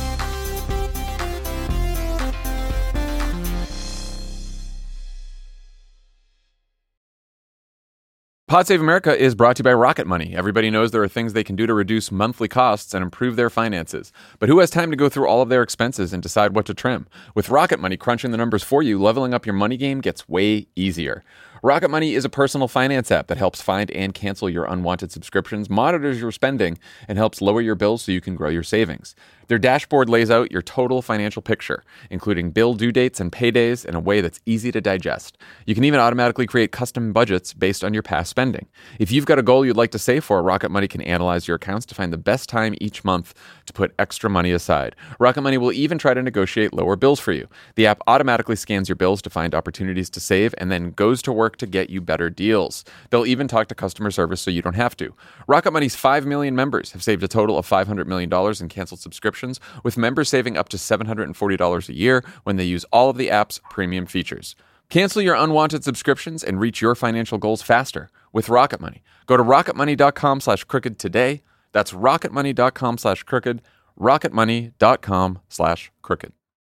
Pod Save America is brought to you by Rocket Money. Everybody knows there are things they can do to reduce monthly costs and improve their finances. But who has time to go through all of their expenses and decide what to trim? With Rocket Money crunching the numbers for you, leveling up your money game gets way easier. Rocket Money is a personal finance app that helps find and cancel your unwanted subscriptions, monitors your spending, and helps lower your bills so you can grow your savings. Their dashboard lays out your total financial picture, including bill due dates and paydays in a way that's easy to digest. You can even automatically create custom budgets based on your past spending. If you've got a goal you'd like to save for, Rocket Money can analyze your accounts to find the best time each month to put extra money aside. Rocket Money will even try to negotiate lower bills for you. The app automatically scans your bills to find opportunities to save and then goes to work to get you better deals. They'll even talk to customer service so you don't have to. Rocket Money's five million members have saved a total of five hundred million dollars in canceled subscriptions, with members saving up to seven hundred forty dollars a year when they use all of the app's premium features. Cancel your unwanted subscriptions and reach your financial goals faster with Rocket Money. Go to rocketmoney.com slash crooked today. That's rocketmoney.com slash crooked. rocketmoney.com slash crooked.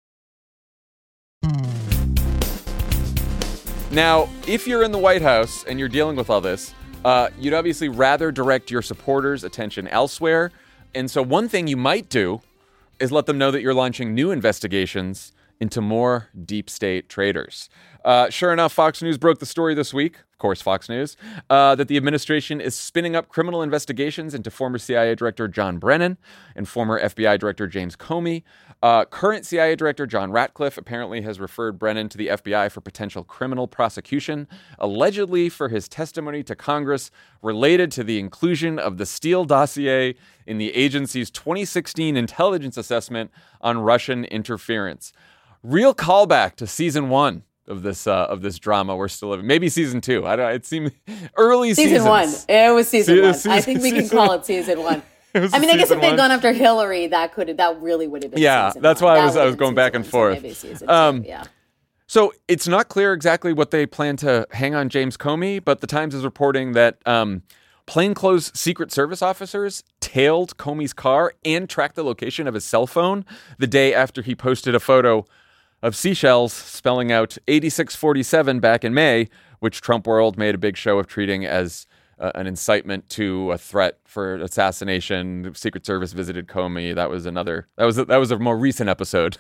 Now, if you're in the White House and you're dealing with all this, uh, you'd obviously rather direct your supporters' attention elsewhere. And so one thing you might do is let them know that you're launching new investigations into more deep state traitors. Uh, sure enough, Fox News broke the story this week, of course, Fox News, uh, that the administration is spinning up criminal investigations into former C I A Director John Brennan and former F B I Director James Comey. Uh, current C I A Director John Ratcliffe apparently has referred Brennan to the F B I for potential criminal prosecution, allegedly for his testimony to Congress related to the inclusion of the Steele dossier in the agency's twenty sixteen intelligence assessment on Russian interference. Real callback to season one of this uh, of this drama we're still living. Maybe season two. I don't. It seemed early season seasons. one. It was season Se- one. season, I think we can call it season one. It I mean, I guess if they'd one. gone after Hillary, that could that really would have been. Yeah, season that's one. why That I was would I have was been going back season and one, forth. So maybe season Um, two, yeah. So it's not clear exactly what they plan to hang on James Comey, but the Times is reporting that um, plainclothes Secret Service officers tailed Comey's car and tracked the location of his cell phone the day after he posted a photo of seashells spelling out eighty-six forty-seven back in May, which Trump World made a big show of treating as uh, an incitement to a threat for assassination. The Secret Service visited Comey. That was another. That was a, that was a more recent episode.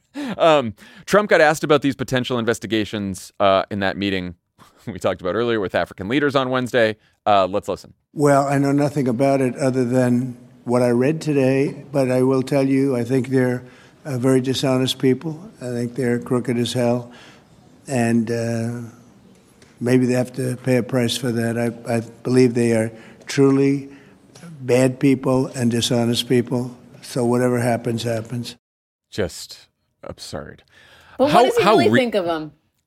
um, Trump got asked about these potential investigations uh, in that meeting we talked about earlier with African leaders on Wednesday. Uh, let's listen. Well, I know nothing about it other than what I read today, but I will tell you, I think they're uh, very dishonest people. I think they're crooked as hell, and uh, maybe they have to pay a price for that. I, I believe they are truly bad people and dishonest people, so whatever happens, happens. Just absurd. But How- what does he how really re- think of them?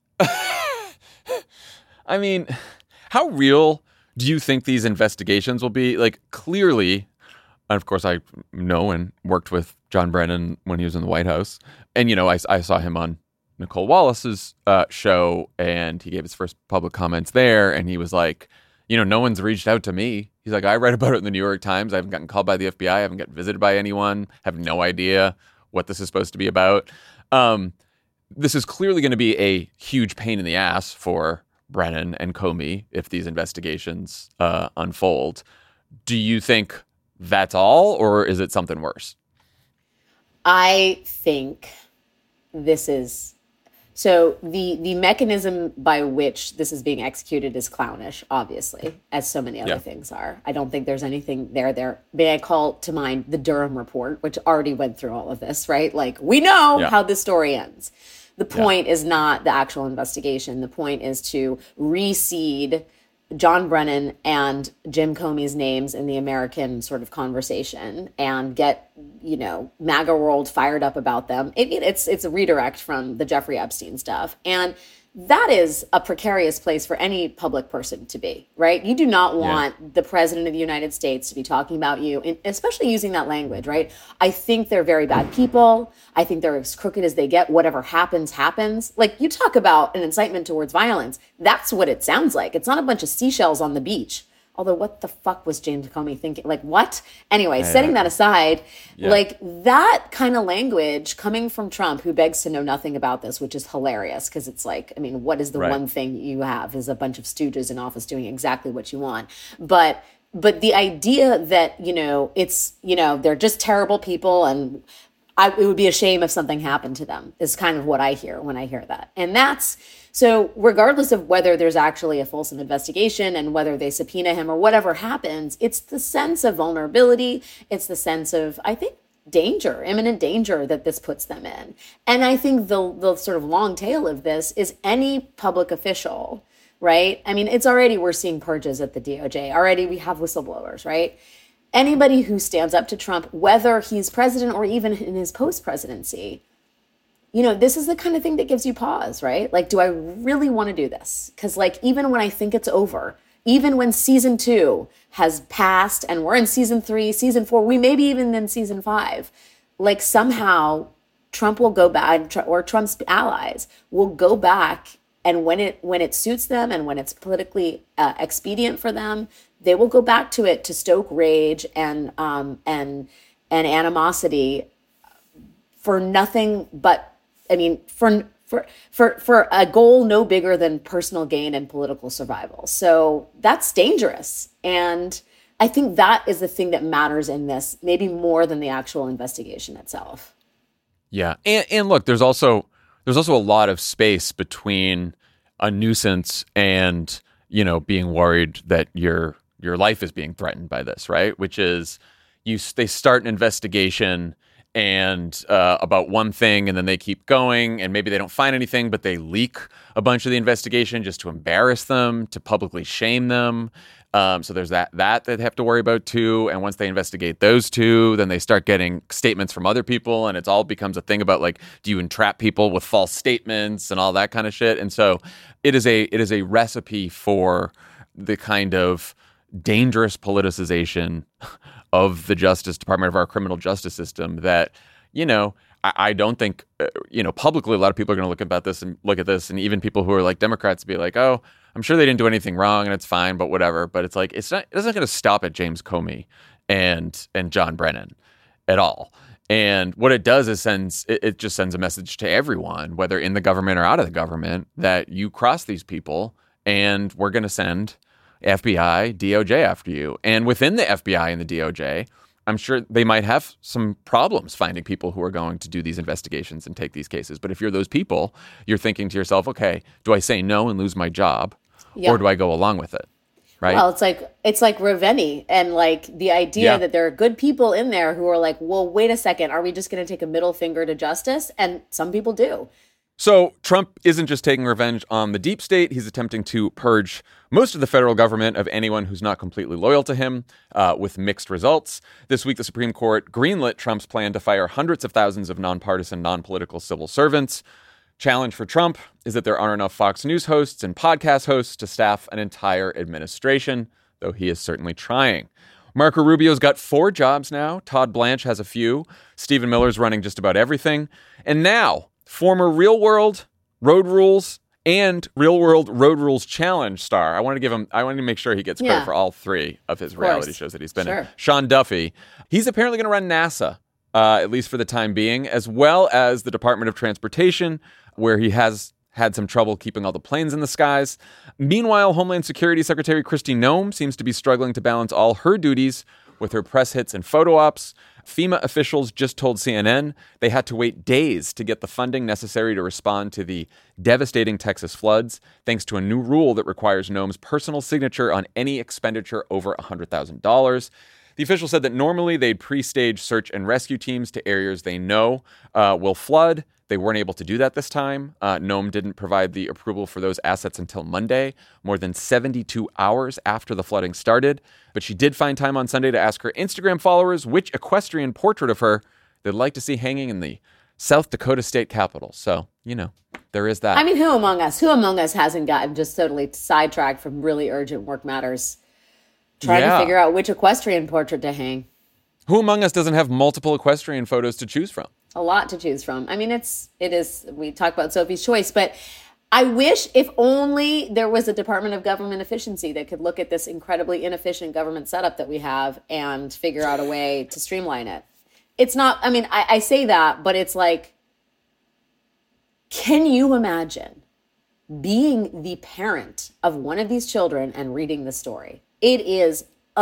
I mean, how real do you think these investigations will be? Like, clearly, and of course, I know and worked with John Brennan when he was in the White House. And, you know, I, I saw him on Nicole Wallace's uh, show, and he gave his first public comments there. And he was like, you know, no one's reached out to me. He's like, I read about it in the New York Times. I haven't gotten called by the F B I. I haven't gotten visited by anyone. Have no idea what this is supposed to be about. Um, this is clearly going to be a huge pain in the ass for Brennan and Comey if these investigations uh, unfold. Do you think that's all, or is it something worse? I think this is so the the mechanism by which this is being executed is clownish, obviously, as so many other Yeah. things are. I don't think there's anything there there. May I call to mind the Durham report, which already went through all of this, right? Like, we know Yeah. how this story ends. The point is not the actual investigation. The point is to reseed John Brennan and Jim Comey's names in the American sort of conversation and get, you know, MAGA world fired up about them. It, it's it's a redirect from the Jeffrey Epstein stuff. And that is a precarious place for any public person to be, right? You do not want yeah. the president of the United States to be talking about you, and especially using that language, right? I think they're very bad people. I think they're as crooked as they get. Whatever happens, happens. Like, you talk about an incitement towards violence. That's what it sounds like. It's not a bunch of seashells on the beach. Although, what the fuck was James Comey thinking? Like, what? Anyway, yeah, setting yeah. that aside, yeah. like, that kind of language coming from Trump, who begs to know nothing about this, which is hilarious, because it's like, I mean, what is the right. one thing you have is a bunch of stooges in office doing exactly what you want. But but the idea that, you know, it's, you know, they're just terrible people and I, it would be a shame if something happened to them is kind of what I hear when I hear that. And that's, so regardless of whether there's actually a fulsome investigation and whether they subpoena him or whatever happens, it's the sense of vulnerability. It's the sense of, I think, danger, imminent danger that this puts them in. And I think the the sort of long tail of this is any public official, right? I mean, it's already, we're seeing purges at the D O J. Already we have whistleblowers, right? Anybody who stands up to Trump, whether he's president or even in his post-presidency, you know, this is the kind of thing that gives you pause, right? Like, do I really want to do this? Because, like, even when I think it's over, even when season two has passed and we're in season three, season four, we may be even in season five, like, somehow Trump will go back, or Trump's allies will go back, and when it when it suits them and when it's politically uh, expedient for them, they will go back to it to stoke rage and um, and and animosity for nothing but, I mean, for for for for a goal no bigger than personal gain and political survival. So that's dangerous, and I think that is the thing that matters in this, maybe more than the actual investigation itself. Yeah, and and look, there's also there's also a lot of space between a nuisance and, you know, being worried that your your life is being threatened by this, right? Which is, you they start an investigation and uh, about one thing, and then they keep going, and maybe they don't find anything, but they leak a bunch of the investigation just to embarrass them, to publicly shame them. Um, so there's that that they have to worry about too. And once they investigate those two, then they start getting statements from other people, and it all becomes a thing about, like, do you entrap people with false statements and all that kind of shit? And so it is a it is a recipe for the kind of dangerous politicization of the Justice Department, of our criminal justice system, that, you know, I, I don't think, uh, you know, publicly a lot of people are going to look about this and look at this, and even people who are like Democrats be like, oh, I'm sure they didn't do anything wrong and it's fine, but whatever. But it's like, it's not, it's not going to stop at James Comey and and John Brennan at all. And what it does is sends it, it just sends a message to everyone, whether in the government or out of the government, that you cross these people and we're going to send F B I, D O J after you. And within the F B I and the D O J, I'm sure they might have some problems finding people who are going to do these investigations and take these cases. But if you're those people, you're thinking to yourself, okay, do I say no and lose my job? Yeah. Or do I go along with it? Right. Well, it's like it's like Ravenny, and like the idea yeah. that there are good people in there who are like, well, wait a second, are we just going to take a middle finger to justice? And some people do. So Trump isn't just taking revenge on the deep state. He's attempting to purge most of the federal government of anyone who's not completely loyal to him, uh, with mixed results. This week, the Supreme Court greenlit Trump's plan to fire hundreds of thousands of nonpartisan, non-political civil servants. Challenge for Trump is that there aren't enough Fox News hosts and podcast hosts to staff an entire administration, though he is certainly trying. Marco Rubio's got four jobs now. Todd Blanche has a few. Stephen Miller's running just about everything. And now, former Real World, Road Rules, and Real World Road Rules Challenge star. I want to give him, I want to make sure he gets credit yeah. for all three of his of reality shows that he's been sure. in. Sean Duffy. He's apparently going to run NASA, uh, at least for the time being, as well as the Department of Transportation, where he has had some trouble keeping all the planes in the skies. Meanwhile, Homeland Security Secretary Kristi Noem seems to be struggling to balance all her duties with her press hits and photo ops. FEMA officials just told C N N they had to wait days to get the funding necessary to respond to the devastating Texas floods, thanks to a new rule that requires Noem's personal signature on any expenditure over one hundred thousand dollars. The official said that normally they'd pre-stage search and rescue teams to areas they know uh, will flood. They weren't able to do that this time. Uh, Noem didn't provide the approval for those assets until Monday, more than seventy-two hours after the flooding started. But she did find time on Sunday to ask her Instagram followers which equestrian portrait of her they'd like to see hanging in the South Dakota state capitol. So, you know, there is that. I mean, who among us, who among us hasn't gotten just totally sidetracked from really urgent work matters, trying yeah. to figure out which equestrian portrait to hang? Who among us doesn't have multiple equestrian photos to choose from? A lot to choose from. I mean, it's, it is, we talk about Sophie's Choice, but I wish if only there was a Department of Government Efficiency that could look at this incredibly inefficient government setup that we have and figure out a way to streamline it. It's not, I mean, I, I say that, but it's like, can you imagine being the parent of one of these children and reading the story? It is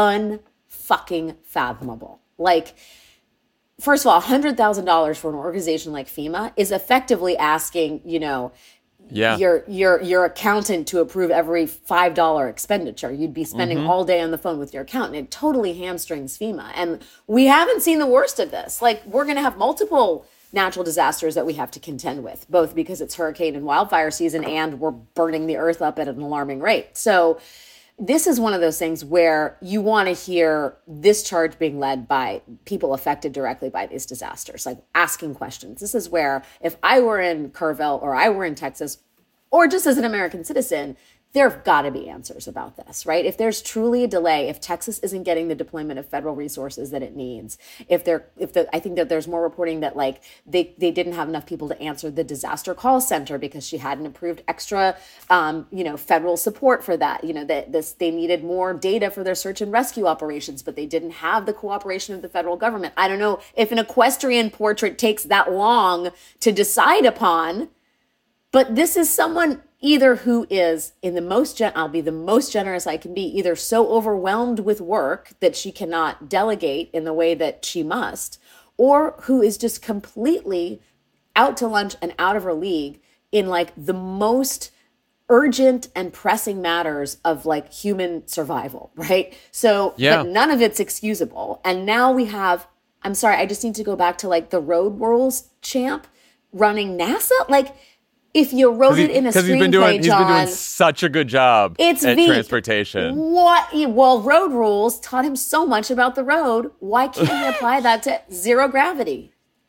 unfucking fathomable. Like, first of all, one hundred thousand dollars for an organization like FEMA is effectively asking, you know, yeah. your your your accountant to approve every five dollars expenditure. You'd be spending mm-hmm. all day on the phone with your accountant. It totally hamstrings FEMA. And we haven't seen the worst of this. Like, we're going to have multiple natural disasters that we have to contend with, both because it's hurricane and wildfire season and we're burning the earth up at an alarming rate. So this is one of those things where you want to hear this charge being led by people affected directly by these disasters, like asking questions. This is where if I were in Kerrville or I were in Texas, or just as an American citizen, there have got to be answers about this, right? If there's truly a delay, if Texas isn't getting the deployment of federal resources that it needs, if they're, if the, I think that there's more reporting that like they, they didn't have enough people to answer the disaster call center because she hadn't approved extra, um, you know, federal support for that. You know, that this, they needed more data for their search and rescue operations, but they didn't have the cooperation of the federal government. I don't know if an equestrian portrait takes that long to decide upon, but this is someone either who is in the most, gen- I'll be the most generous I can be, either so overwhelmed with work that she cannot delegate in the way that she must, or who is just completely out to lunch and out of her league in like the most urgent and pressing matters of like human survival, right? So yeah. but none of it's excusable. And now we have, I'm sorry, I just need to go back to like the road rules champ running NASA. Like, if you wrote he, it in a screenplay, he's been doing, John, he's been doing such a good job it's at Veep. transportation. What? Well, road rules taught him so much about the road. Why can't he apply that to zero gravity?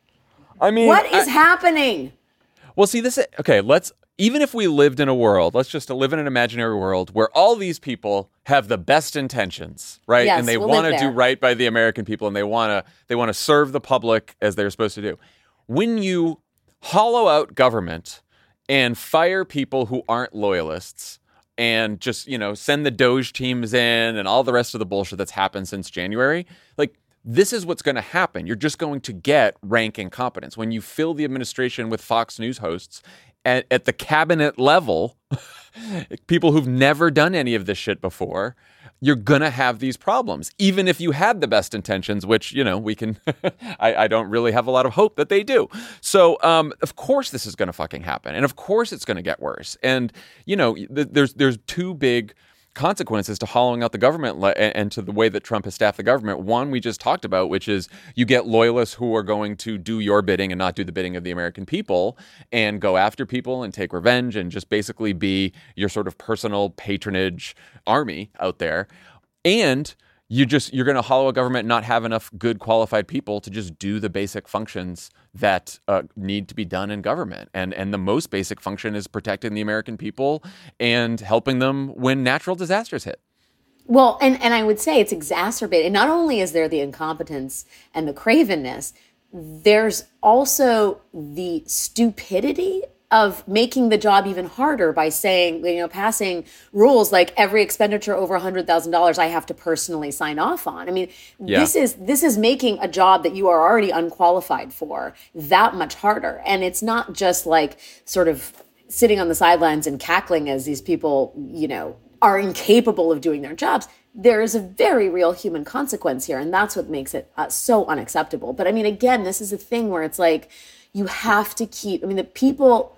I mean, what is I, happening? Well, see, this. Is, okay, let's. Even if we lived in a world, let's just live in an imaginary world where all these people have the best intentions, right? Yes, and they we'll want to live do there. right by the American people, and they want to they want to serve the public as they're supposed to do. When you hollow out government and fire people who aren't loyalists and just, you know, send the Doge teams in and all the rest of the bullshit that's happened since January, like, this is what's going to happen. You're just going to get rank incompetence. When you fill the administration with Fox News hosts at, at the cabinet level, people who've never done any of this shit before, you're going to have these problems, even if you had the best intentions, which, you know, we can, I, I don't really have a lot of hope that they do. So, um, of course, this is going to fucking happen. And of course, it's going to get worse. And, you know, th- there's there's two big consequences to hollowing out the government le- and to the way that Trump has staffed the government. One, we just talked about, which is you get loyalists who are going to do your bidding and not do the bidding of the American people and go after people and take revenge and just basically be your sort of personal patronage army out there. And you just, you're going to hollow a government and not have enough good qualified people to just do the basic functions that uh, need to be done in government. And and the most basic function is protecting the American people and helping them when natural disasters hit. Well, and, and I would say it's exacerbated. Not only is there the incompetence and the cravenness, there's also the stupidity of making the job even harder by saying, you know, passing rules like every expenditure over one hundred thousand dollars I have to personally sign off on. I mean, yeah. this is this is making a job that you are already unqualified for that much harder. And it's not just like sort of sitting on the sidelines and cackling as these people, you know, are incapable of doing their jobs. There is a very real human consequence here, and that's what makes it uh, so unacceptable. But I mean, again, this is a thing where it's like you have to keep, I mean, the people...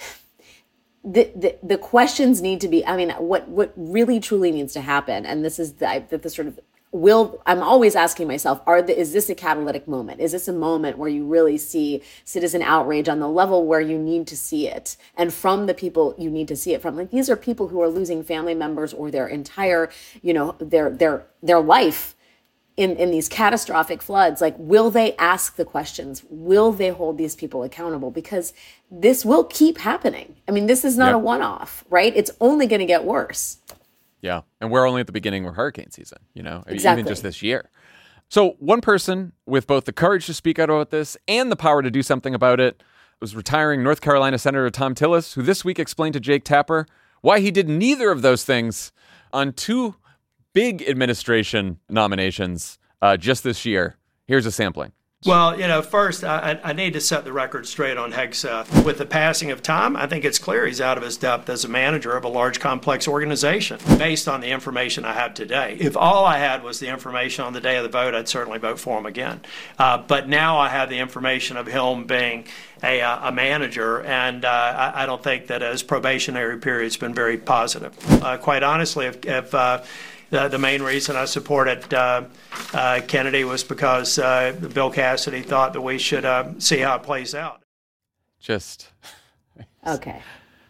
The, the the questions need to be, I mean, what what really truly needs to happen, and this is the, the, the sort of will, I'm always asking myself, are the, is this a catalytic moment? Is this a moment where you really see citizen outrage on the level where you need to see it, and from the people you need to see it from? Like, these are people who are losing family members or their entire, you know, their their their life in, in these catastrophic floods. Like, will they ask the questions? Will they hold these people accountable? Because this will keep happening. I mean, this is not Yep. a one-off, right? It's only going to get worse. Yeah. And we're only at the beginning of hurricane season, you know, Exactly. even just this year. So one person with both the courage to speak out about this and the power to do something about it was retiring North Carolina Senator Thom Tillis, who this week explained to Jake Tapper why he did neither of those things on two big administration nominations uh, just this year. Here's a sampling. Well, you know, first, I, I need to set the record straight on Hegseth. With the passing of time, I think it's clear he's out of his depth as a manager of a large, complex organization, based on the information I have today. If all I had was the information on the day of the vote, I'd certainly vote for him again. Uh, but now I have the information of him being a, uh, a manager, and uh, I, I don't think that his probationary period's been very positive. Uh, quite honestly, if, if uh, The, the main reason I supported uh, uh, Kennedy was because uh, Bill Cassidy thought that we should uh, see how it plays out. Just, Okay.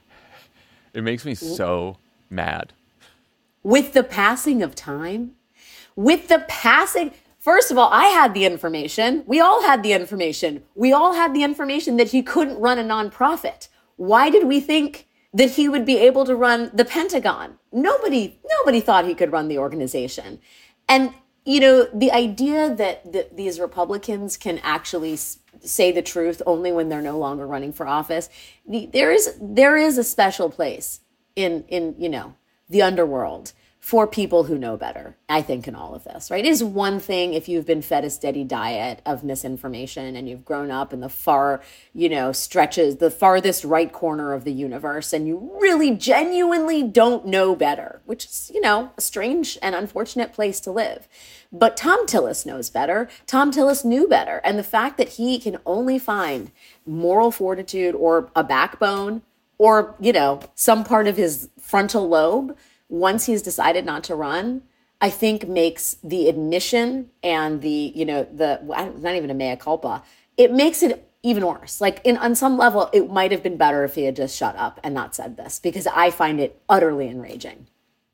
it makes me so mad. With the passing of time, with the passing, first of all, I had the information. We all had the information. We all had the information that he couldn't run a nonprofit. Why did we think that he would be able to run the Pentagon? Nobody, nobody thought he could run the organization. And, you know, the idea that, that these Republicans can actually s- say the truth only when they're no longer running for office, the, there is there is a special place in, in, you know, the underworld for people who know better, I think, in all of this, right? It is one thing if you've been fed a steady diet of misinformation and you've grown up in the far, you know, stretches, the farthest right corner of the universe, and you really genuinely don't know better, which is, you know, a strange and unfortunate place to live. But Thom Tillis knows better. Thom Tillis knew better. And the fact that he can only find moral fortitude or a backbone or, you know, some part of his frontal lobe once he's decided not to run, I think makes the admission and the, you know, the, not even a mea culpa, it makes it even worse. Like, in on some level, it might have been better if he had just shut up and not said this, because I find it utterly enraging.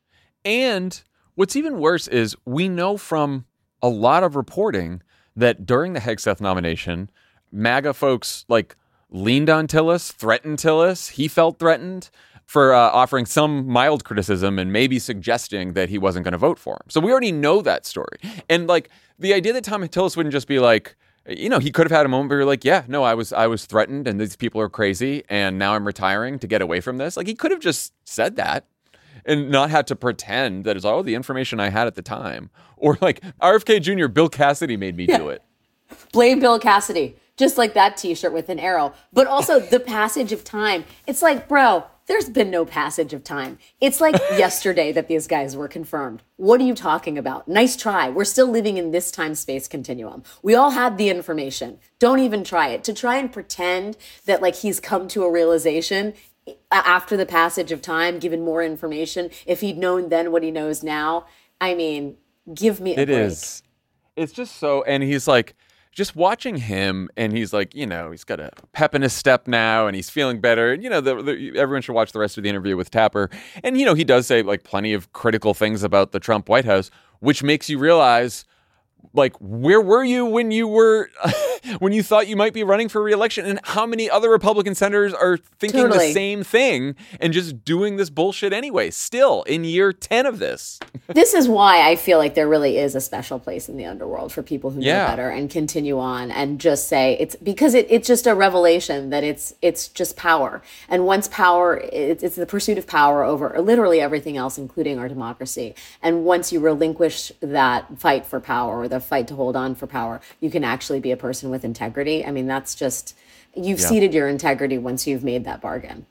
And what's even worse is we know from a lot of reporting that during the Hegseth nomination, MAGA folks like leaned on Tillis, threatened Tillis. He felt threatened for uh, offering some mild criticism and maybe suggesting that he wasn't going to vote for him. So we already know that story. And like the idea that Thom Tillis wouldn't just be like, you know, he could have had a moment where you're like, yeah, no, I was I was threatened and these people are crazy and now I'm retiring to get away from this. Like, he could have just said that and not had to pretend that it's all the information I had at the time. Or like R F K Junior, Bill Cassidy made me yeah. do it. Blame Bill Cassidy. Just like that T-shirt with an arrow. But also the passage of time. It's like, bro, there's been no passage of time. It's like yesterday that these guys were confirmed. What are you talking about? Nice try. We're still living in this time-space continuum. We all had the information. Don't even try it. To try and pretend that like he's come to a realization after the passage of time, given more information, if he'd known then what he knows now, I mean, give me a It break. is. It's just so, and he's like, just watching him, and he's like, you know, he's got a pep in his step now, and he's feeling better. And, you know, the, the, everyone should watch the rest of the interview with Tapper. And, you know, he does say, like, plenty of critical things about the Trump White House, which makes you realize, like, where were you when you were, when you thought you might be running for re-election? And how many other Republican senators are thinking Totally. the same thing and just doing this bullshit anyway, still in year ten of this? This is why I feel like there really is a special place in the underworld for people who know Yeah. better and continue on and just say it's because it, it's just a revelation that it's it's just power. And once power, it's, it's the pursuit of power over literally everything else, including our democracy. And once you relinquish that fight for power or the fight to hold on for power, you can actually be a person with integrity. I mean, that's just, you've Yeah. ceded your integrity once you've made that bargain.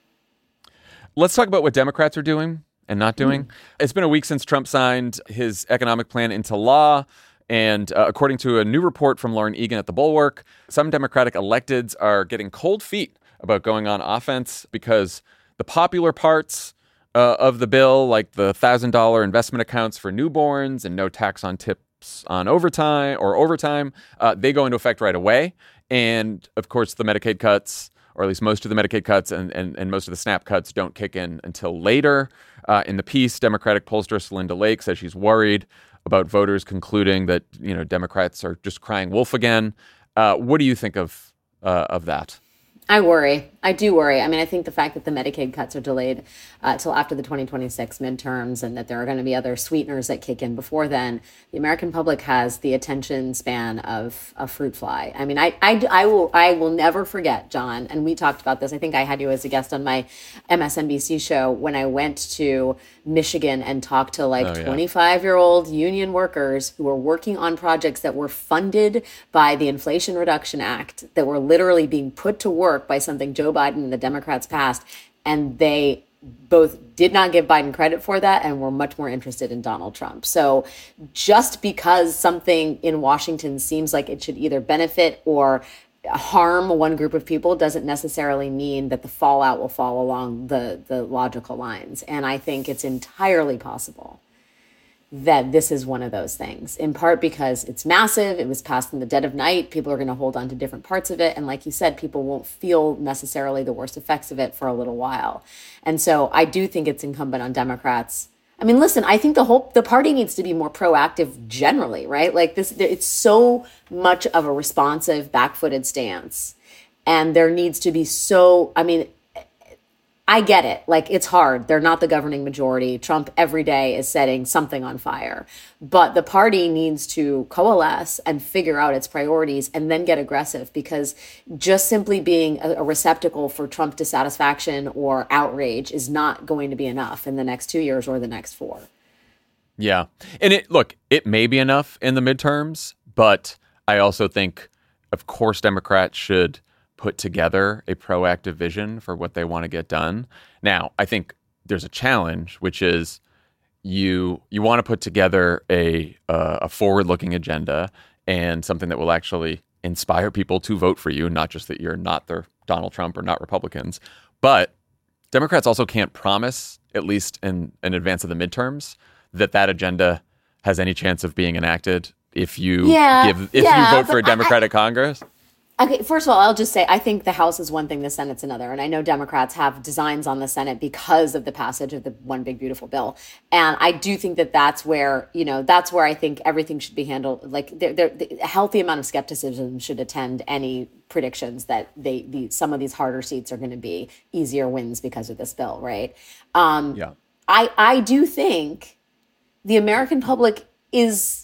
Let's talk about what Democrats are doing and not doing. Mm. It's been a week since Trump signed his economic plan into law. And uh, according to a new report from Lauren Egan at The Bulwark, some Democratic electeds are getting cold feet about going on offense because the popular parts uh, of the bill, like the one thousand dollars investment accounts for newborns and no tax on tips on overtime or overtime, uh, they go into effect right away. And of course, the Medicaid cuts, or at least most of the Medicaid cuts and, and, and most of the SNAP cuts don't kick in until later. Uh, in the piece, Democratic pollster Celinda Lake says she's worried about voters concluding that, you know, Democrats are just crying wolf again. Uh, what do you think of uh, of that? I worry. I do worry. I mean, I think the fact that the Medicaid cuts are delayed uh, till after the twenty twenty-six midterms and that there are going to be other sweeteners that kick in before then, the American public has the attention span of a fruit fly. I mean, I, I, I will I will never forget, John, and we talked about this. I think I had you as a guest on my M S N B C show when I went to Michigan and talked to like oh, yeah. twenty-five-year-old union workers who were working on projects that were funded by the Inflation Reduction Act, that were literally being put to work by something Joe Biden and the Democrats passed, and they both did not give Biden credit for that and were much more interested in Donald Trump. So just because something in Washington seems like it should either benefit or harm one group of people doesn't necessarily mean that the fallout will fall along the, the logical lines. And I think it's entirely possible that this is one of those things, in part because it's massive. It was passed in the dead of night. People are going to hold on to different parts of it. And like you said, people won't feel necessarily the worst effects of it for a little while. And so I do think it's incumbent on Democrats. I mean, listen, I think the whole, the party needs to be more proactive generally, right? Like this, it's so much of a responsive, back-footed stance. And there needs to be so, I mean, I get it. Like, it's hard. They're not the governing majority. Trump every day is setting something on fire. But the party needs to coalesce and figure out its priorities and then get aggressive, because just simply being a, a receptacle for Trump dissatisfaction or outrage is not going to be enough in the next two years or the next four. Yeah. And it look, it may be enough in the midterms, but I also think, of course, Democrats should put together a proactive vision for what they want to get done. Now, I think there's a challenge, which is you you want to put together a uh, a forward-looking agenda and something that will actually inspire people to vote for you, not just that you're not their Donald Trump or not Republicans. But Democrats also can't promise, at least in, in advance of the midterms, that that agenda has any chance of being enacted if you yeah, give if yeah, you vote for a Democratic I, Congress. Okay, first of all, I'll just say I think the House is one thing, the Senate's another. And I know Democrats have designs on the Senate because of the passage of the One Big Beautiful Bill. And I do think that that's where, you know, that's where I think everything should be handled. Like, there, there, a healthy amount of skepticism should attend any predictions that they, the, some of these harder seats are going to be easier wins because of this bill, right? Um, yeah. I, I do think the American public is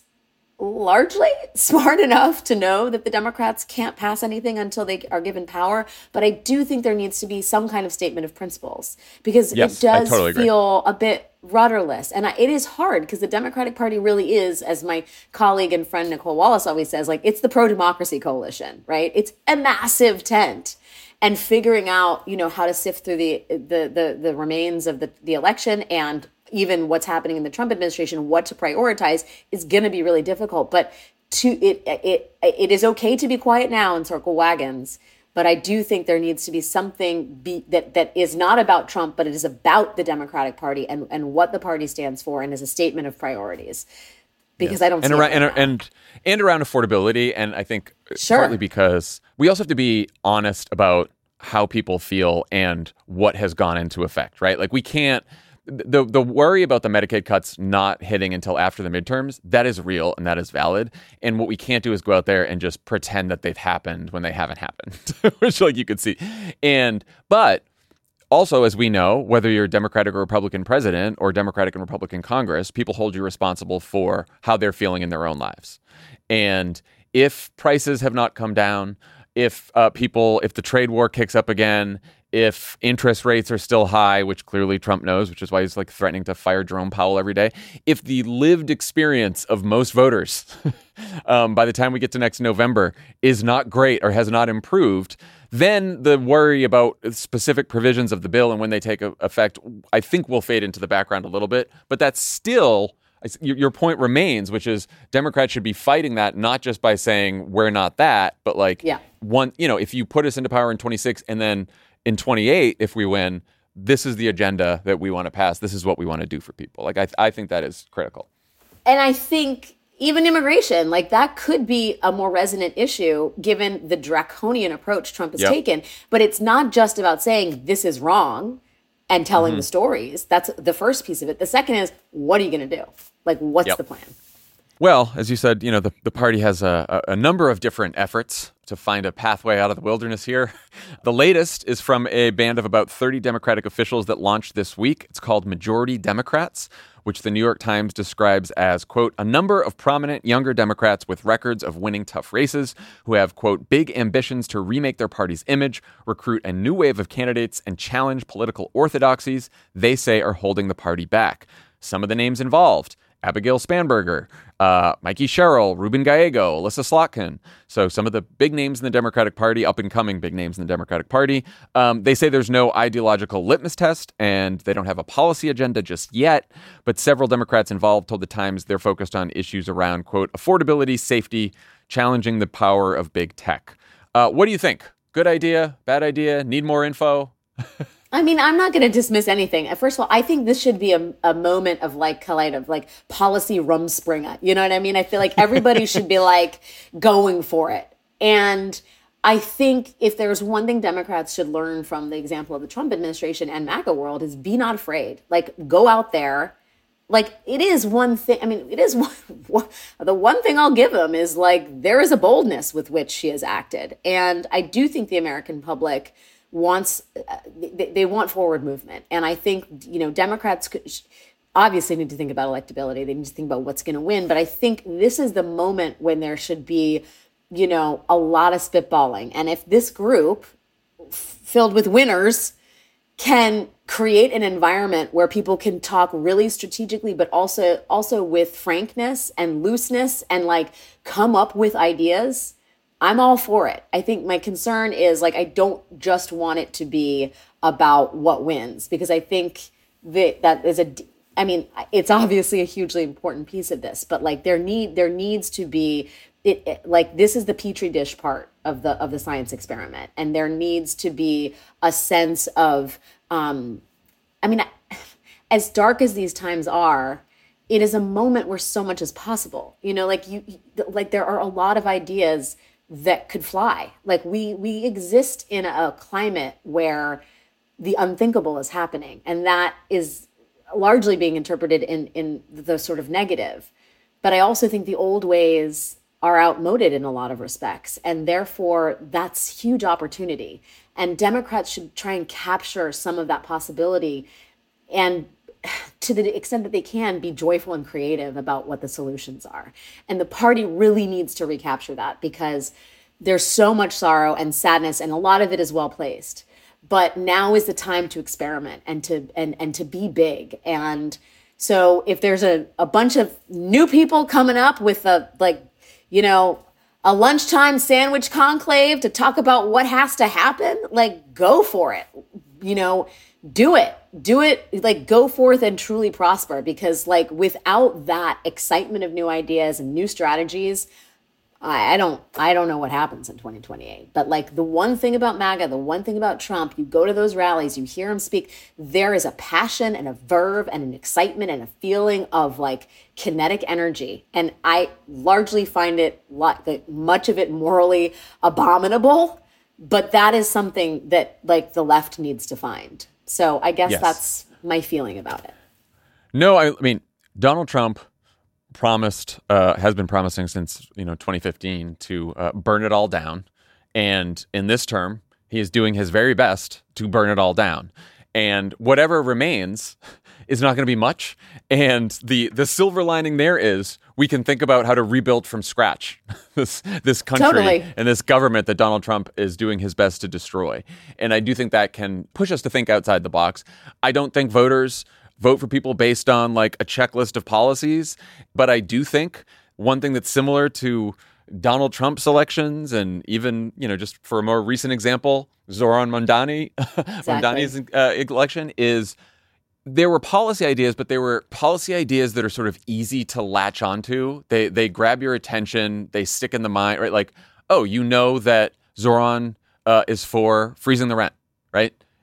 largely smart enough to know that the Democrats can't pass anything until they are given power. But I do think there needs to be some kind of statement of principles, because yes, it does totally feel a bit rudderless. And I, it is hard because the Democratic Party really is, as my colleague and friend Nicole Wallace always says, like, it's the pro-democracy coalition, right? It's a massive tent. And figuring out, you know, how to sift through the the the, the remains of the, the election and even what's happening in the Trump administration, what to prioritize, is going to be really difficult. But to it, it, it is okay to be quiet now and circle wagons. But I do think there needs to be something be, that that is not about Trump, but it is about the Democratic Party and, and what the party stands for, and is a statement of priorities. Because yes. I don't and see around, it right and, and and around affordability, and I think sure. partly because we also have to be honest about how people feel and what has gone into effect, right? Like, we can't. The the worry about the Medicaid cuts not hitting until after the midterms, that is real and that is valid. And what we can't do is go out there and just pretend that they've happened when they haven't happened, which, like, you could see. And but also, as we know, whether you're Democratic or Republican president or Democratic and Republican Congress, people hold you responsible for how they're feeling in their own lives. And if prices have not come down, if uh, people, if the trade war kicks up again, if interest rates are still high, which clearly Trump knows, which is why he's like threatening to fire Jerome Powell every day. If the lived experience of most voters um, by the time we get to next November is not great or has not improved, then the worry about specific provisions of the bill and when they take effect, I think, will fade into the background a little bit. But that's still, your point remains, which is Democrats should be fighting that, not just by saying we're not that, but like, yeah. one, you know, if you put us into power in twenty-six and then in twenty-eight, if we win, this is the agenda that we want to pass. This is what we want to do for people. Like, I, I think that is critical. And I think even immigration, like that could be a more resonant issue given the draconian approach Trump has yep. taken. But it's not just about saying this is wrong and telling mm-hmm. the stories. That's the first piece of it. The second is, what are you going to do? Like, what's yep. the plan? Well, as you said, you know, the, the party has a, a number of different efforts to find a pathway out of the wilderness here. The latest is from a band of about thirty Democratic officials that launched this week. It's called Majority Democrats, which the New York Times describes as, quote, a number of prominent younger Democrats with records of winning tough races who have, quote, big ambitions to remake their party's image, recruit a new wave of candidates, and challenge political orthodoxies they say are holding the party back. Some of the names involved: Abigail Spanberger, uh, Mikey Sherrill, Ruben Gallego, Alyssa Slotkin. So some of the big names in the Democratic Party, up-and-coming big names in the Democratic Party. Um, they say there's no ideological litmus test, and they don't have a policy agenda just yet. But several Democrats involved told the Times they're focused on issues around, quote, affordability, safety, challenging the power of big tech. Uh, what do you think? Good idea? Bad idea? Need more info? I mean, I'm not going to dismiss anything. First of all, I think this should be a, a moment of like kind of like policy rumspringa. You know what I mean? I feel like everybody should be like going for it. And I think if there's one thing Democrats should learn from the example of the Trump administration and MAGA world is be not afraid. Like, go out there. Like, it is one thing. I mean, it is one, one, the one thing I'll give them is like there is a boldness with which she has acted. And I do think the American public wants, uh, they, they want forward movement. And I think, you know, Democrats could, obviously need to think about electability. They need to think about what's going to win. But I think this is the moment when there should be, you know, a lot of spitballing. And if this group f- filled with winners can create an environment where people can talk really strategically, but also also with frankness and looseness and like come up with ideas, I'm all for it. I think my concern is like, I don't just want it to be about what wins, because I think that that is a, I mean, it's obviously a hugely important piece of this, but like there need, there needs to be it, it like, this is the Petri dish part of the, of the science experiment. And there needs to be a sense of, um, I mean, as dark as these times are, it is a moment where so much is possible, you know, like you, like there are a lot of ideas that could fly. Like we we exist in a climate where the unthinkable is happening, and that is largely being interpreted in in the sort of negative. But I also think the old ways are outmoded in a lot of respects, and therefore that's huge opportunity. And Democrats should try and capture some of that possibility, and to the extent that they can, be joyful and creative about what the solutions are. And the party really needs to recapture that, because there's so much sorrow and sadness, and a lot of it is well placed. But now is the time to experiment and to and, and to be big. And so if there's a, a bunch of new people coming up with a, like, you know, a lunchtime sandwich conclave to talk about what has to happen, like, go for it. You know, do it. Do it, like, go forth and truly prosper, because like without that excitement of new ideas and new strategies, I, I don't I don't know what happens in twenty twenty-eight. But like the one thing about MAGA, the one thing about Trump, you go to those rallies, you hear him speak, there is a passion and a verve and an excitement and a feeling of like kinetic energy. And I largely find it like much of it morally abominable, but that is something that like the left needs to find. So I guess yes. That's my feeling about it. No, I, I mean, Donald Trump promised, uh, has been promising since, you know, twenty fifteen to uh, burn it all down. And in this term, he is doing his very best to burn it all down. And whatever remains is not going to be much. And the the silver lining there is we can think about how to rebuild from scratch this this country totally. And this government that Donald Trump is doing his best to destroy. And I do think that can push us to think outside the box. I don't think voters vote for people based on like a checklist of policies, but I do think one thing that's similar to Donald Trump's elections, and even, you know, just for a more recent example, Zoran Mondani, exactly. Mondani's uh, election, is there were policy ideas, but they were policy ideas that are sort of easy to latch onto. They they grab your attention, they stick in the mind, right? Like, oh, you know that Zoran uh, is for freezing the rent, right?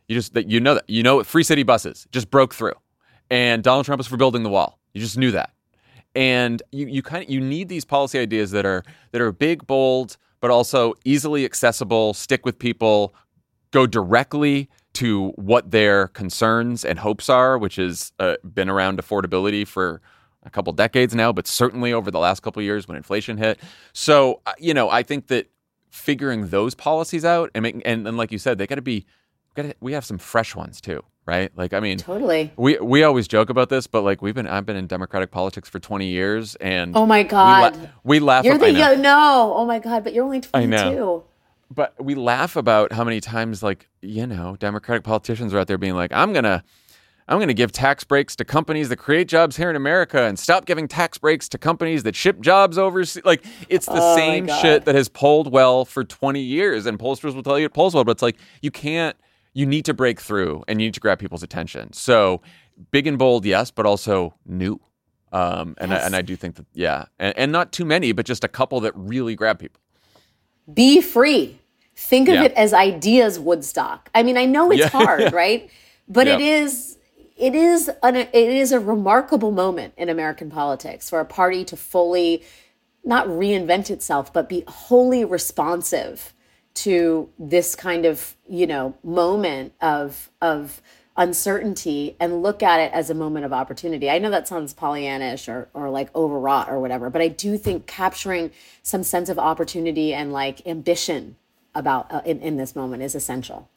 You just that you know that you know free city buses just broke through, and Donald Trump was for building the wall. You just knew that, and you you kind of you need these policy ideas that are that are big, bold, but also easily accessible, stick with people, go directly to what their concerns and hopes are, which has uh, been around affordability for a couple decades now, but certainly over the last couple of years when inflation hit. So, uh, you know, I think that figuring those policies out and making, and, and like you said, they got to be, gotta, we have some fresh ones too, right? Like, I mean, totally. We we always joke about this, but like we've been, I've been in Democratic politics for twenty years, and oh my god, we, la- we laugh. You're up, the I know. young, no, oh my god, but you're only twenty-two. I know. But we laugh about how many times, like, you know, Democratic politicians are out there being like, I'm going to I'm going to give tax breaks to companies that create jobs here in America and stop giving tax breaks to companies that ship jobs overseas. Like, it's the oh same shit that has polled well for twenty years. And pollsters will tell you it polls well, but it's like, you can't, you need to break through and you need to grab people's attention. So big and bold, yes, but also new. Um, and, yes. I, and I do think that, yeah. And, and not too many, but just a couple that really grab people. Be free. Think of yeah. it as ideas Woodstock. I mean, I know it's yeah. hard, right? But yeah. it is it is an it is a remarkable moment in American politics for a party to fully not reinvent itself, but be wholly responsive to this kind of, you know, moment of of uncertainty and look at it as a moment of opportunity. I know that sounds Pollyannish or or like overwrought or whatever, but I do think capturing some sense of opportunity and like ambition about uh, in, in this moment is essential.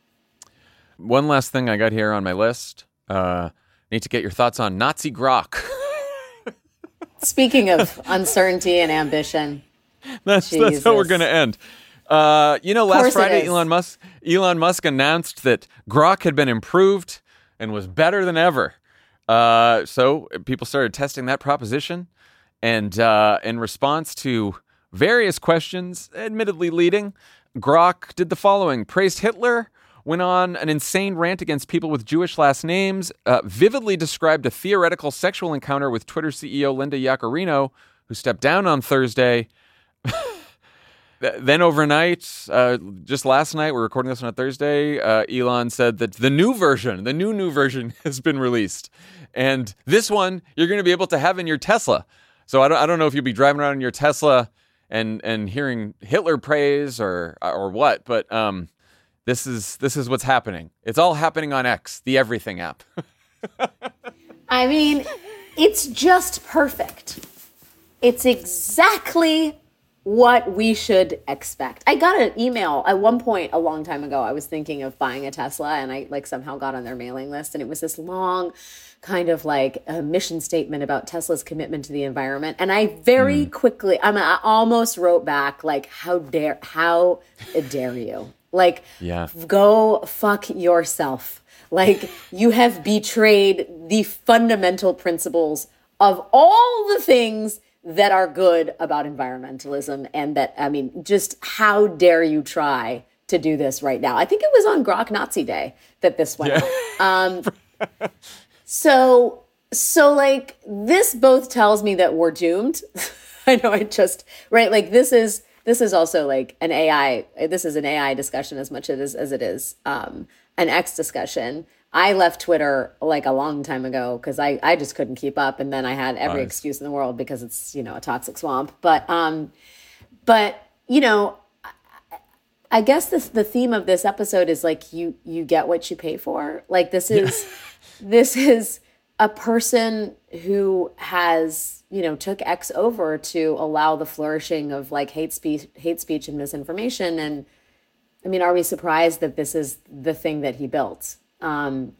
One last thing I got here on my list. Uh, need to get your thoughts on Nazi grok. Speaking of uncertainty and ambition, that's that's how we're going to end. Uh, you know, last Friday, Elon Musk Elon Musk announced that Grok had been improved and was better than ever. Uh, so people started testing that proposition, and uh, in response to various questions, admittedly leading, Grok did the following: praised Hitler, went on an insane rant against people with Jewish last names, uh, vividly described a theoretical sexual encounter with Twitter C E O Linda Yaccarino, who stepped down on Thursday. Then overnight, uh, just last night, we're recording this on a Thursday, uh, Elon said that the new version, the new, new version has been released. And this one, you're going to be able to have in your Tesla. So I don't, I don't know if you'll be driving around in your Tesla and and hearing Hitler praise or or what, but um, this is this is what's happening. It's all happening on X, the everything app. I mean, it's just perfect. It's exactly what we should expect. I got an email at one point a long time ago. I was thinking of buying a Tesla, and I like somehow got on their mailing list, and it was this long kind of like a mission statement about Tesla's commitment to the environment. And I very mm. quickly, I mean, I almost wrote back like, how dare, how dare you? Like, yeah. go fuck yourself. Like, you have betrayed the fundamental principles of all the things that are good about environmentalism, and that, I mean, just how dare you try to do this right now? I think it was on Grok Nazi Day that this went yeah. out. Um, so, so like, this both tells me that we're doomed. I know I just, right, like this is, this is also like an A I, this is an A I discussion as much as, as it is um, an X discussion. I left Twitter like a long time ago because I, I just couldn't keep up. And then I had every nice. excuse in the world because it's, you know, a toxic swamp. But, um, but you know, I, I guess this, the theme of this episode is like, you, you get what you pay for. Like this is, this is a person who has, you know, took X over to allow the flourishing of like hate speech, hate speech and misinformation. And I mean, are we surprised that this is the thing that he built? Um,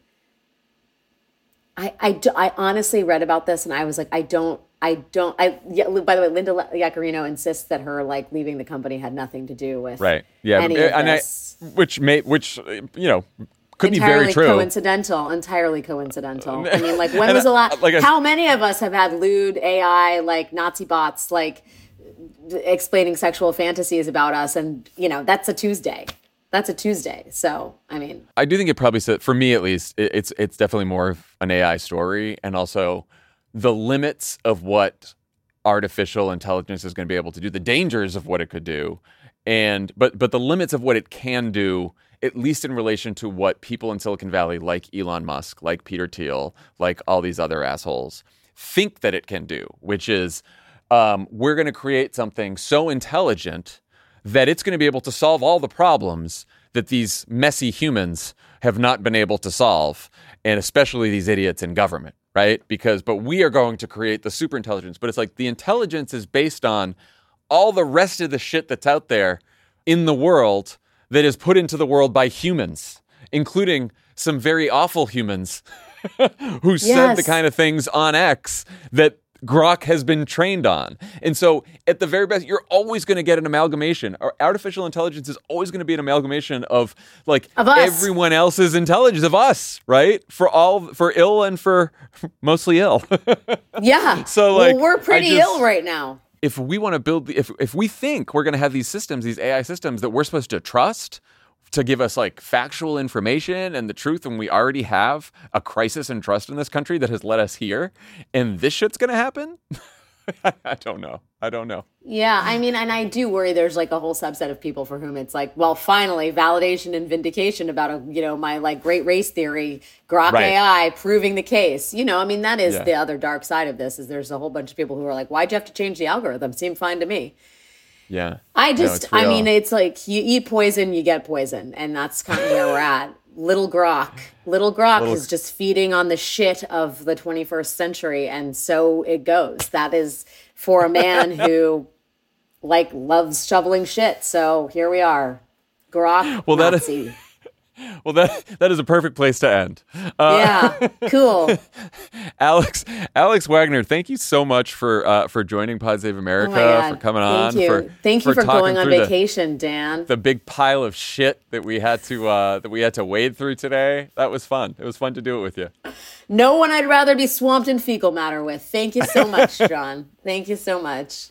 I, I, I honestly read about this and I was like, I don't, I don't, I, yeah, by the way, Linda Yaccarino insists that her like leaving the company had nothing to do with right. Yeah. any and of this. I, which may, which, you know, could entirely be very true. Coincidental, entirely coincidental. I mean, like when was the last, like a, how many of us have had lewd A I, like Nazi bots, like explaining sexual fantasies about us? And, you know, that's a Tuesday. That's a Tuesday. So, I mean, I do think it probably said, for me at least, it, it's it's definitely more of an A I story, and also the limits of what artificial intelligence is going to be able to do, the dangers of what it could do, and but but the limits of what it can do at least in relation to what people in Silicon Valley, like Elon Musk, like Peter Thiel, like all these other assholes, think that it can do, which is um, we're going to create something so intelligent that it's going to be able to solve all the problems that these messy humans have not been able to solve, and especially these idiots in government, right? Because, but we are going to create the super intelligence. But it's like the intelligence is based on all the rest of the shit that's out there in the world that is put into the world by humans, including some very awful humans who Yes. said the kind of things on X that Grok has been trained on. And so at the very best, you're always going to get an amalgamation. Or artificial intelligence is always going to be an amalgamation of like Of us. everyone else's intelligence, of us, right? For all, for ill and for mostly ill. Yeah. So, like, well, we're pretty I just- ill right now. If we want to build, the, if if we think we're going to have these systems, these A I systems that we're supposed to trust to give us like factual information and the truth, and we already have a crisis in trust in this country that has led us here, and this shit's going to happen? I don't know. I don't know. Yeah, I mean, and I do worry there's like a whole subset of people for whom it's like, well, finally, validation and vindication about, a, you know, my like great race theory, Grok Right. A I proving the case. You know, I mean, that is Yeah. the other dark side of this is there's a whole bunch of people who are like, why'd you have to change the algorithm? Seemed fine to me. Yeah. I No, just, it's I real. mean, it's like you eat poison, you get poison. And that's kind of where we're at. Little Grok. Little Grok Little- is just feeding on the shit of the twenty-first century. And so it goes. That is for a man who like loves shoveling shit. So here we are. Grok Well, that Nazi. is- Well, that that is a perfect place to end. Uh, Yeah, cool. Alex Alex Wagner, thank you so much for uh, for joining Pod Save America, Oh my God. for coming Thank on. you. For, Thank you for talking going on through the- vacation, Dan. The big pile of shit that we had to uh, that we had to wade through today. That was fun. It was fun to do it with you. No one I'd rather be swamped in fecal matter with. Thank you so much, John. Thank you so much.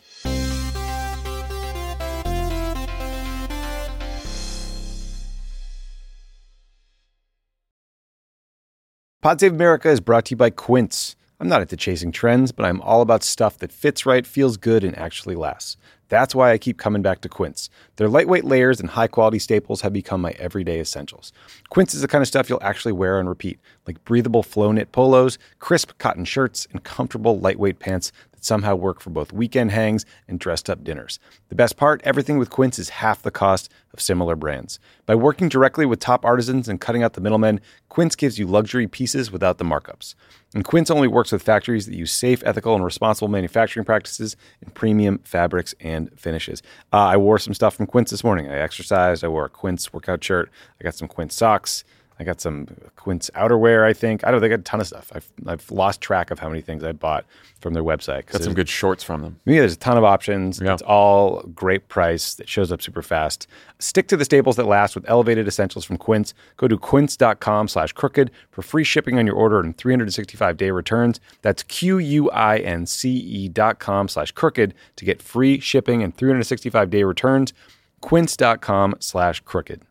Pod Save America is brought to you by Quince. I'm not into chasing trends, but I'm all about stuff that fits right, feels good, and actually lasts. That's why I keep coming back to Quince. Their lightweight layers and high-quality staples have become my everyday essentials. Quince is the kind of stuff you'll actually wear and repeat, like breathable flow-knit polos, crisp cotton shirts, and comfortable lightweight pants that somehow work for both weekend hangs and dressed-up dinners. The best part, everything with Quince is half the cost of similar brands. By working directly with top artisans and cutting out the middlemen, Quince gives you luxury pieces without the markups. And Quince only works with factories that use safe, ethical, and responsible manufacturing practices in premium fabrics and finishes. Uh, I wore some stuff from Quince this morning. I exercised. I wore a Quince workout shirt. I got some Quince socks. I got some Quince outerwear, I think. I don't know. They got a ton of stuff. I've, I've lost track of how many things I bought from their website. Got some good shorts from them. Yeah, there's a ton of options. Yeah. It's all great price. It shows up super fast. Stick to the staples that last with elevated essentials from Quince. Go to quince.com slash crooked for free shipping on your order and three hundred sixty-five day returns. That's Q-U-I-N-C-E dot com slash crooked to get free shipping and three hundred sixty-five day returns. Quince.com slash crooked.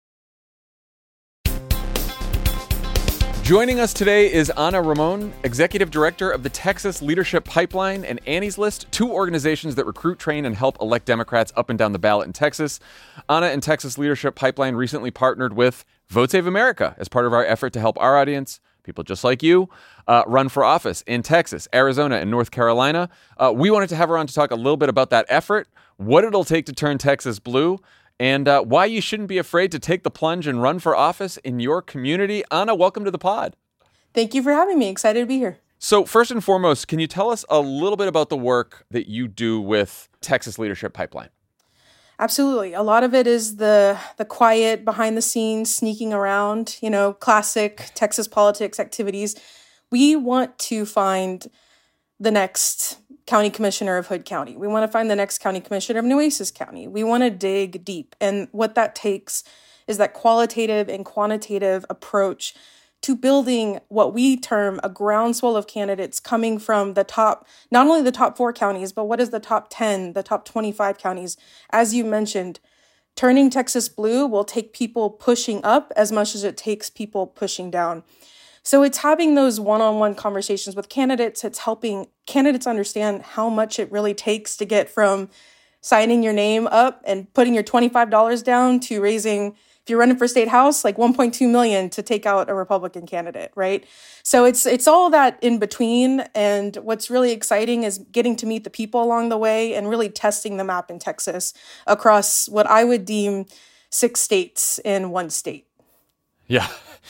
Joining us today is Ana Ramon, Executive Director of the Texas Leadership Pipeline and Annie's List, two organizations that recruit, train, and help elect Democrats up and down the ballot in Texas. Ana and Texas Leadership Pipeline recently partnered with Vote Save America as part of our effort to help our audience, people just like you, uh, run for office in Texas, Arizona, and North Carolina. Uh, we wanted to have her on to talk a little bit about that effort, what it'll take to turn Texas blue, and uh, why you shouldn't be afraid to take the plunge and run for office in your community. Ana, welcome to the pod. Thank you for having me. Excited to be here. So first and foremost, can you tell us a little bit about the work that you do with Texas Leadership Pipeline? Absolutely. A lot of it is the the quiet, behind the scenes, sneaking around, you know, classic Texas politics activities. We want to find the next county commissioner of Hood County. We want to find the next county commissioner of Nueces County. We want to dig deep. And what that takes is that qualitative and quantitative approach to building what we term a groundswell of candidates coming from the top, not only the top four counties, but what is the top ten, the top twenty-five counties. As you mentioned, turning Texas blue will take people pushing up as much as it takes people pushing down. So it's having those one-on-one conversations with candidates. It's helping candidates understand how much it really takes to get from signing your name up and putting your twenty-five dollars down to raising If you're running for state house, like one point two million to take out a Republican candidate, right? So it's it's all that in between. And what's really exciting is getting to meet the people along the way and really testing the map in Texas across what I would deem six states in one state. Yeah.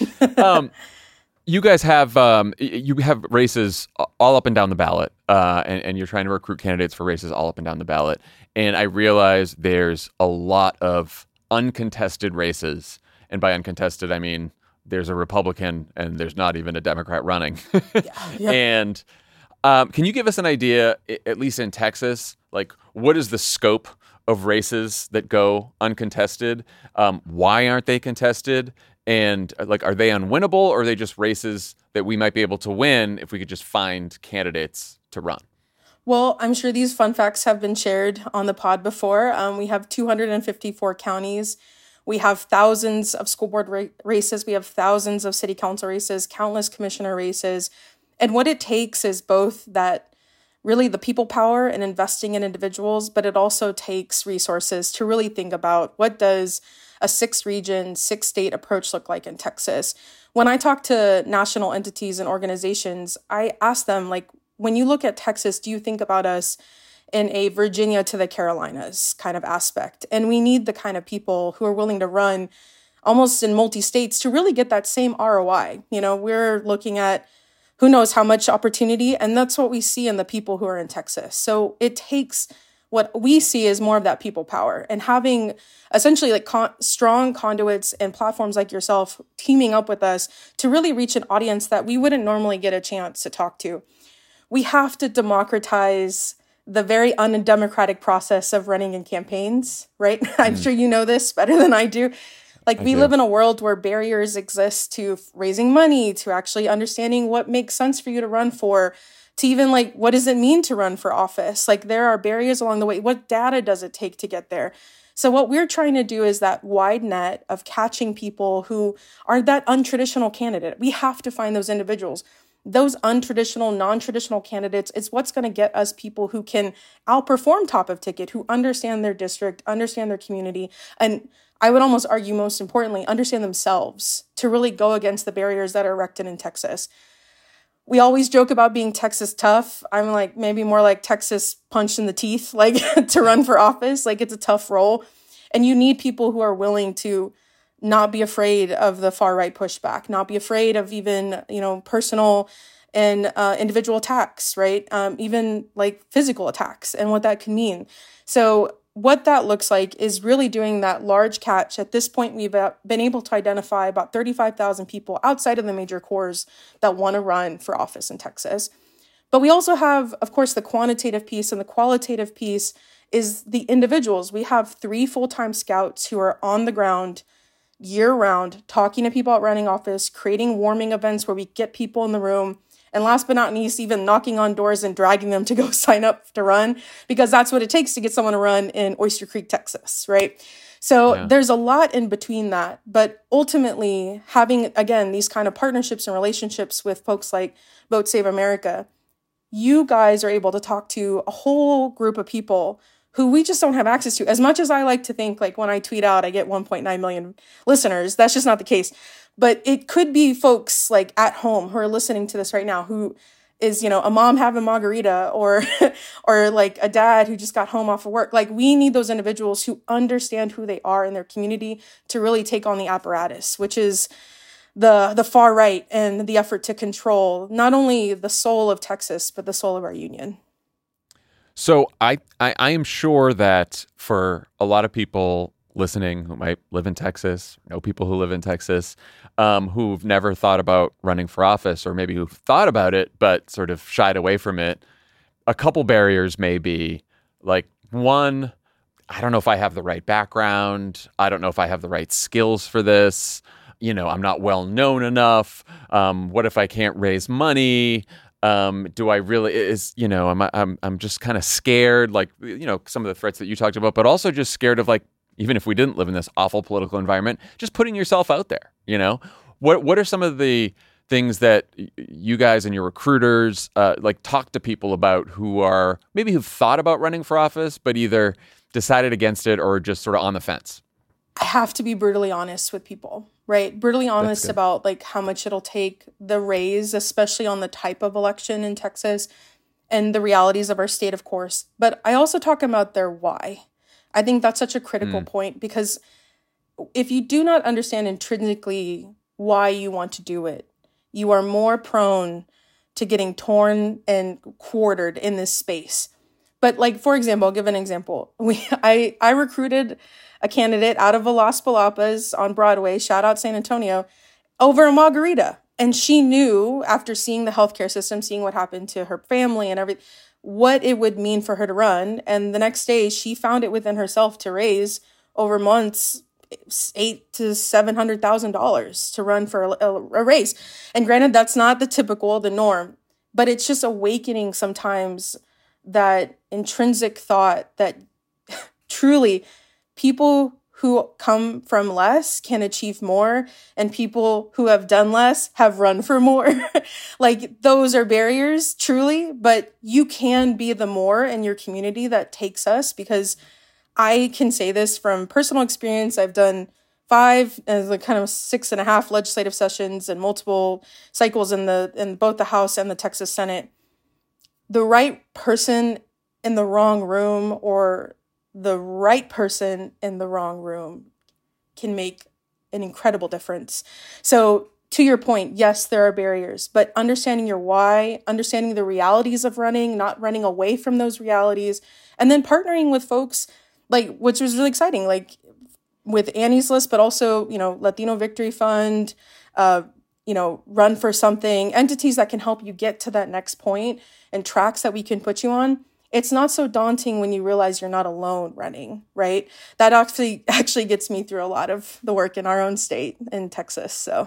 um, you guys have um, you have races all up and down the ballot, uh, and, and you're trying to recruit candidates for races all up and down the ballot. And I realize there's a lot of uncontested races. And by uncontested, I mean there's a Republican and there's not even a Democrat running. yeah, yeah. And um, can you give us an idea, at least in Texas, like what is the scope of races that go uncontested? Um, why aren't they contested? And like, are they unwinnable, or are they just races that we might be able to win if we could just find candidates to run? Well, I'm sure these fun facts have been shared on the pod before. Um, we have two hundred fifty-four counties. We have thousands of school board ra- races. We have thousands of city council races, countless commissioner races. And what it takes is both that really the people power and investing in individuals, but it also takes resources to really think about what does a six region, six state approach look like in Texas. When I talk to national entities and organizations, I ask them, like, when you look at Texas, do you think about us in a Virginia to the Carolinas kind of aspect? And we need the kind of people who are willing to run almost in multi-states to really get that same R O I. You know, we're looking at who knows how much opportunity, and that's what we see in the people who are in Texas. So it takes what we see is more of that people power, and having essentially like con- strong conduits and platforms like yourself teaming up with us to really reach an audience that we wouldn't normally get a chance to talk to. We have to democratize the very undemocratic process of running in campaigns, right? Mm. I'm sure you know this better than I do. Like I we do. live in a world where barriers exist to raising money, to actually understanding what makes sense for you to run for, to even like, what does it mean to run for office? Like there are barriers along the way. What data does it take to get there? So what we're trying to do is that wide net of catching people who are that untraditional candidate. We have to find those individuals. Those untraditional, non-traditional candidates is what's going to get us people who can outperform top of ticket, who understand their district, understand their community, and I would almost argue most importantly, understand themselves to really go against the barriers that are erected in Texas. We always joke about being Texas tough. I'm like maybe more like Texas punch in the teeth, like to run for office. Like it's a tough role. And you need people who are willing to not be afraid of the far right pushback, not be afraid of even, you know, personal and uh, individual attacks, right? Um, even like physical attacks and what that can mean. So what that looks like is really doing that large catch. At this point, we've been able to identify about thirty-five thousand people outside of the major cores that want to run for office in Texas. But we also have, of course, the quantitative piece, and the qualitative piece is the individuals. We have three full-time scouts who are on the ground year-round, talking to people about running office, creating warming events where we get people in the room, and last but not least, even knocking on doors and dragging them to go sign up to run, because that's what it takes to get someone to run in Oyster Creek, Texas, right? So yeah. There's a lot in between that. But ultimately, having, again, these kind of partnerships and relationships with folks like Vote Save America, you guys are able to talk to a whole group of people who we just don't have access to. As much as I like to think, like when I tweet out, I get one point nine million listeners, that's just not the case. But it could be folks like at home who are listening to this right now, who is, you know, a mom having margarita, or, or like a dad who just got home off of work. Like we need those individuals who understand who they are in their community to really take on the apparatus, which is the the far right and the effort to control not only the soul of Texas, but the soul of our union. So I, I, I am sure that for a lot of people listening who might live in Texas, know people who live in Texas, um, who've never thought about running for office, or maybe who've thought about it but sort of shied away from it, a couple barriers may be like, one, I don't know if I have the right background. I don't know if I have the right skills for this. You know, I'm not well known enough. Um, what if I can't raise money? Um, do I really, is, you know, I'm, I'm, I'm just kind of scared, like, you know, some of the threats that you talked about, but also just scared of, like, even if we didn't live in this awful political environment, just putting yourself out there, you know? What, what are some of the things that you guys and your recruiters, uh, like talk to people about who are maybe who've thought about running for office, but either decided against it or just sort of on the fence? I have to be brutally honest with people, right? Brutally honest about like how much it'll take, the raise, especially on the type of election in Texas and the realities of our state, of course. But I also talk about their why. I think that's such a critical mm. point, because if you do not understand intrinsically why you want to do it, you are more prone to getting torn and quartered in this space. But like, for example, I'll give an example. We, I, I recruited a candidate out of Las Palapas on Broadway, shout out San Antonio, over a margarita. And she knew, after seeing the healthcare system, seeing what happened to her family and everything, what it would mean for her to run. And the next day, she found it within herself to raise over months eight to seven hundred thousand dollars to run for a, a, a race. And granted, that's not the typical, the norm, but it's just awakening sometimes that intrinsic thought that truly people who come from less can achieve more, and people who have done less have run for more. Like, those are barriers, truly, but you can be the more in your community that takes us, because I can say this from personal experience. I've done five, uh, like kind of six and a half legislative sessions and multiple cycles in the in both the House and the Texas Senate. The right person in the wrong room, or the right person in the wrong room, can make an incredible difference. So to your point, yes, there are barriers, but understanding your why, understanding the realities of running, not running away from those realities, and then partnering with folks, like, which was really exciting, like with Annie's List, but also, you know, Latino Victory Fund, uh, you know, Run for Something, entities that can help you get to that next point, and tracks that we can put you on. It's not so daunting when you realize you're not alone running, right? That actually actually gets me through a lot of the work in our own state in Texas. So,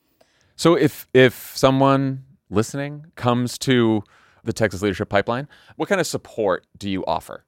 so if if someone listening comes to the Texas Leadership Pipeline, what kind of support do you offer?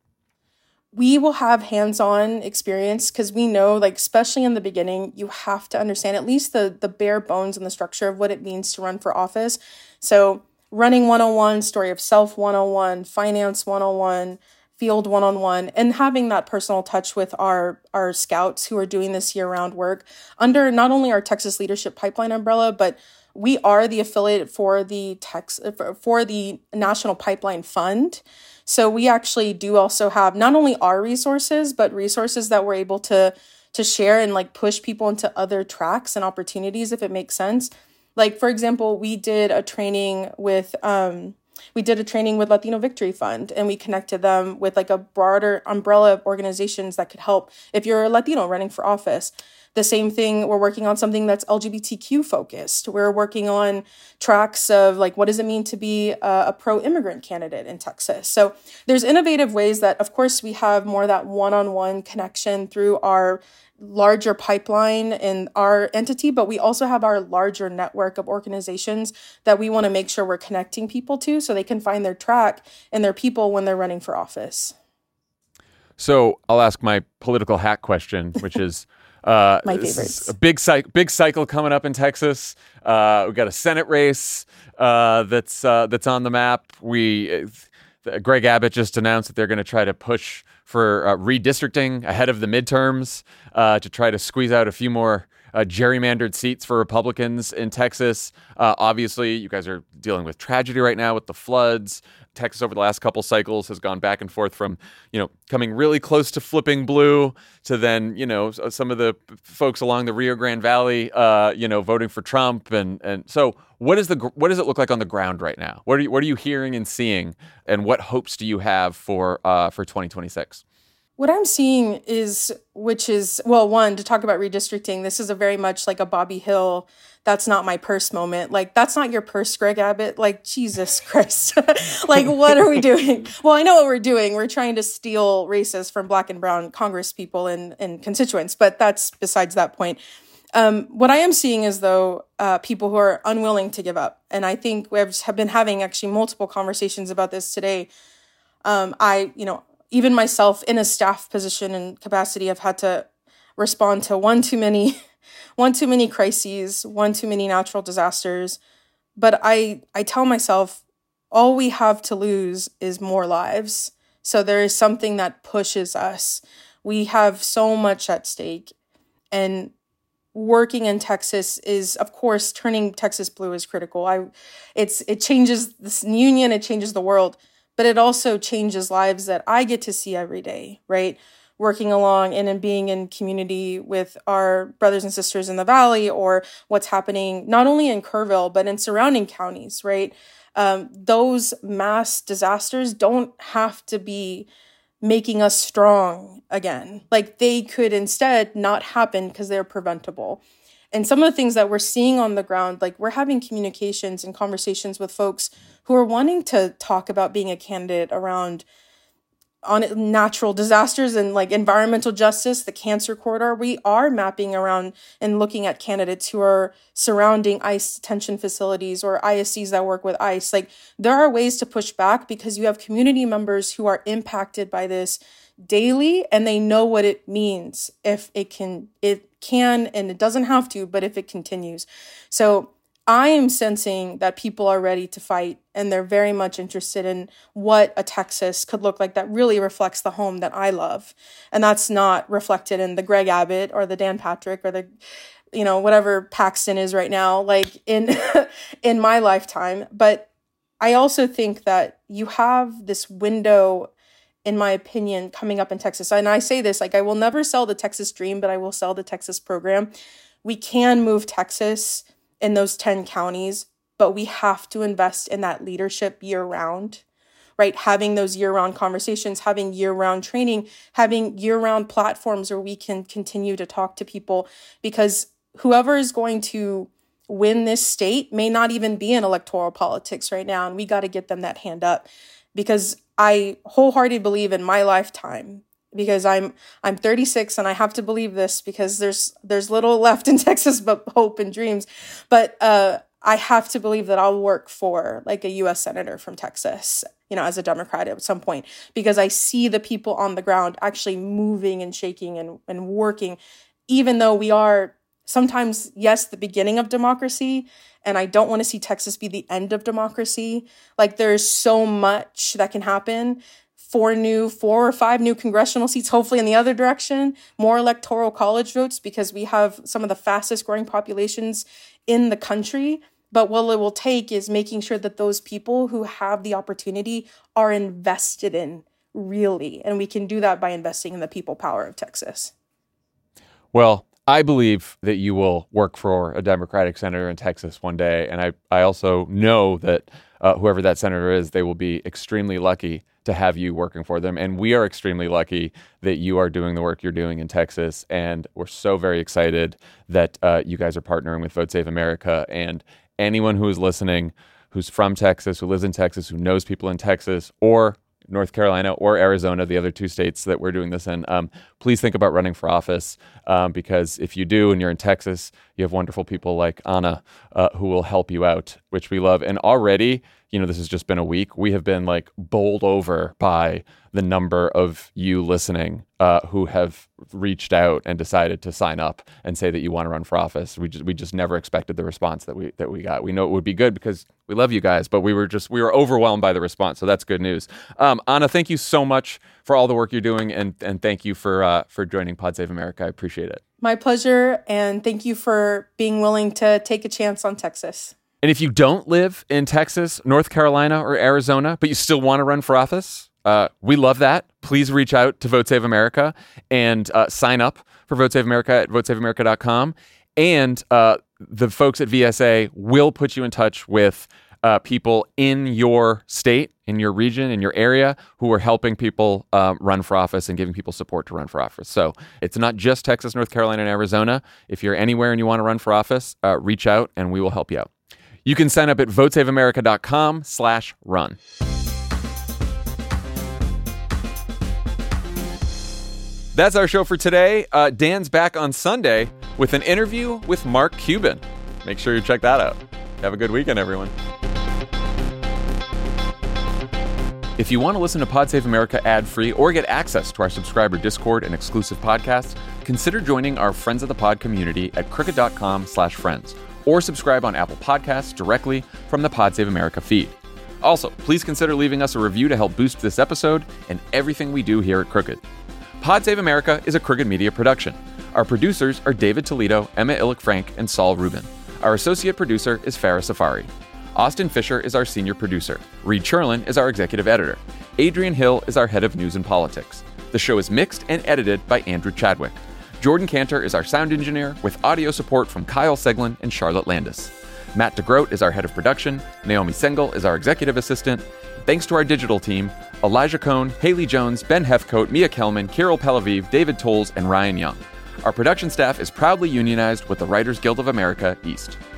We will have hands-on experience, because we know, like, especially in the beginning, you have to understand at least the the bare bones and the structure of what it means to run for office. So running one oh one, story of self one oh one, finance one oh one, field one oh one, and having that personal touch with our, our scouts who are doing this year-round work under not only our Texas Leadership Pipeline umbrella, but we are the affiliate for the Tex for the National Pipeline Fund. So we actually do also have not only our resources, but resources that we're able to to share and like push people into other tracks and opportunities if it makes sense. Like, for example, we did a training with um, we did a training with Latino Victory Fund, and we connected them with like a broader umbrella of organizations that could help if you're a Latino running for office. The same thing, we're working on something that's L G B T Q focused. We're working on tracks of like, what does it mean to be a, a pro-immigrant candidate in Texas? So there's innovative ways that, of course, we have more of that one-on-one connection through our larger pipeline in our entity, but we also have our larger network of organizations that we want to make sure we're connecting people to so they can find their track and their people when they're running for office. So I'll ask my political hack question, which is, Uh, My favorites. A big cycle, big cycle coming up in Texas. Uh, we've got a Senate race uh, that's uh, that's on the map. We, uh, Greg Abbott just announced that they're going to try to push for uh, redistricting ahead of the midterms uh, to try to squeeze out a few more uh, gerrymandered seats for Republicans in Texas. Uh, obviously, you guys are dealing with tragedy right now with the floods. Texas over the last couple cycles has gone back and forth from, you know, coming really close to flipping blue to then, you know, some of the folks along the Rio Grande Valley, uh, you know, voting for Trump. And and so what is the what does it look like on the ground right now? What are you, what are you hearing and seeing, and what hopes do you have for uh, for twenty twenty-six? What I'm seeing is, which is, well, one, to talk about redistricting, this is a very much like a Bobby Hill, that's not my purse moment. Like, that's not your purse, Greg Abbott. Like, Jesus Christ. Like, what are we doing? Well, I know what we're doing. We're trying to steal races from Black and brown Congress people and, and constituents, but that's besides that point. Um, what I am seeing is, though, uh, people who are unwilling to give up. And I think we have, have been having actually multiple conversations about this today. Um, I, you know, even myself in a staff position and capacity, I've had to respond to one too many, one too many crises, one too many natural disasters. But I, I tell myself, all we have to lose is more lives. So there is something that pushes us. We have so much at stake. And working in Texas is, of course, turning Texas blue is critical. I, it's it changes this union, it changes the world, but it also changes lives that I get to see every day, right? Working along and in being in community with our brothers and sisters in the Valley, or what's happening not only in Kerrville, but in surrounding counties, right? Um, those mass disasters don't have to be making us strong again. Like, they could instead not happen because they're preventable. And some of the things that we're seeing on the ground, like we're having communications and conversations with folks who are wanting to talk about being a candidate around on natural disasters and like environmental justice, the cancer corridor. We are mapping around and looking at candidates who are surrounding ICE detention facilities or I S Cs that work with ICE. Like, there are ways to push back because you have community members who are impacted by this daily, and they know what it means if it can, it can, and it doesn't have to, but if it continues. So I am sensing that people are ready to fight, and they're very much interested in what a Texas could look like that really reflects the home that I love. And that's not reflected in the Greg Abbott or the Dan Patrick or the, you know, whatever Paxton is right now, like in, in my lifetime. But I also think that you have this window, in my opinion, coming up in Texas. And I say this, like, I will never sell the Texas dream, but I will sell the Texas program. We can move Texas in those ten counties, but we have to invest in that leadership year round, right? Having those year round conversations, having year round training, having year round platforms where we can continue to talk to people, because whoever is going to win this state may not even be in electoral politics right now. And we got to get them that hand up, because I wholeheartedly believe in my lifetime, because I'm I'm thirty-six and I have to believe this because there's there's little left in Texas but hope and dreams. But uh, I have to believe that I'll work for like a U S senator from Texas, you know, as a Democrat at some point, because I see the people on the ground actually moving and shaking and, and working, even though we are sometimes, yes, the beginning of democracy. And I don't want to see Texas be the end of democracy. Like, there's so much that can happen. Four new, four or five new congressional seats, hopefully in the other direction, more electoral college votes, because we have some of the fastest growing populations in the country. But what it will take is making sure that those people who have the opportunity are invested in, really. And we can do that by investing in the people power of Texas. Well, I believe that you will work for a Democratic senator in Texas one day. And I, I also know that uh, whoever that senator is, they will be extremely lucky to have you working for them. And we are extremely lucky that you are doing the work you're doing in Texas. And we're so very excited that uh, you guys are partnering with Vote Save America. And anyone who is listening, who's from Texas, who lives in Texas, who knows people in Texas or North Carolina or Arizona, the other two states that we're doing this in, um, please think about running for office, um, because if you do and you're in Texas, you have wonderful people like Anna uh, who will help you out, which we love. And already, you know, this has just been a week. We have been like bowled over by the number of you listening uh, who have reached out and decided to sign up and say that you want to run for office. We just we just never expected the response that we that we got. We know it would be good because we love you guys, but we were just we were overwhelmed by the response. So that's good news. Um, Anna, thank you so much for all the work you're doing, and and thank you for uh, for joining Pod Save America. I appreciate it. My pleasure, and thank you for being willing to take a chance on Texas. And if you don't live in Texas, North Carolina, or Arizona, but you still want to run for office, uh, we love that. Please reach out to Vote Save America and uh, sign up for Vote Save America at vote save america dot com. And uh, the folks at V S A will put you in touch with uh, people in your state, in your region, in your area, who are helping people uh, run for office and giving people support to run for office. So it's not just Texas, North Carolina, and Arizona. If you're anywhere and you want to run for office, uh, reach out and we will help you out. You can sign up at vote save america dot com slash run. That's our show for today. Uh, Dan's back on Sunday with an interview with Mark Cuban. Make sure you check that out. Have a good weekend, everyone. If you want to listen to Pod Save America ad-free or get access to our subscriber Discord and exclusive podcasts, consider joining our Friends of the Pod community at crooked dot com slash friends. Or subscribe on Apple Podcasts directly from the Pod Save America feed. Also, please consider leaving us a review to help boost this episode and everything we do here at Crooked. Pod Save America is a Crooked Media production. Our producers are David Toledo, Emma Illick-Frank, and Saul Rubin. Our associate producer is Farah Safari. Austin Fisher is our senior producer. Reed Cherlin is our executive editor. Adrian Hill is our head of news and politics. The show is mixed and edited by Andrew Chadwick. Jordan Cantor is our sound engineer, with audio support from Kyle Seglin and Charlotte Landis. Matt DeGroat is our head of production. Naomi Sengel is our executive assistant. Thanks to our digital team, Elijah Cohn, Haley Jones, Ben Hefcoat, Mia Kelman, Kirill Pelaviv, David Tolles, and Ryan Young. Our production staff is proudly unionized with the Writers Guild of America, East.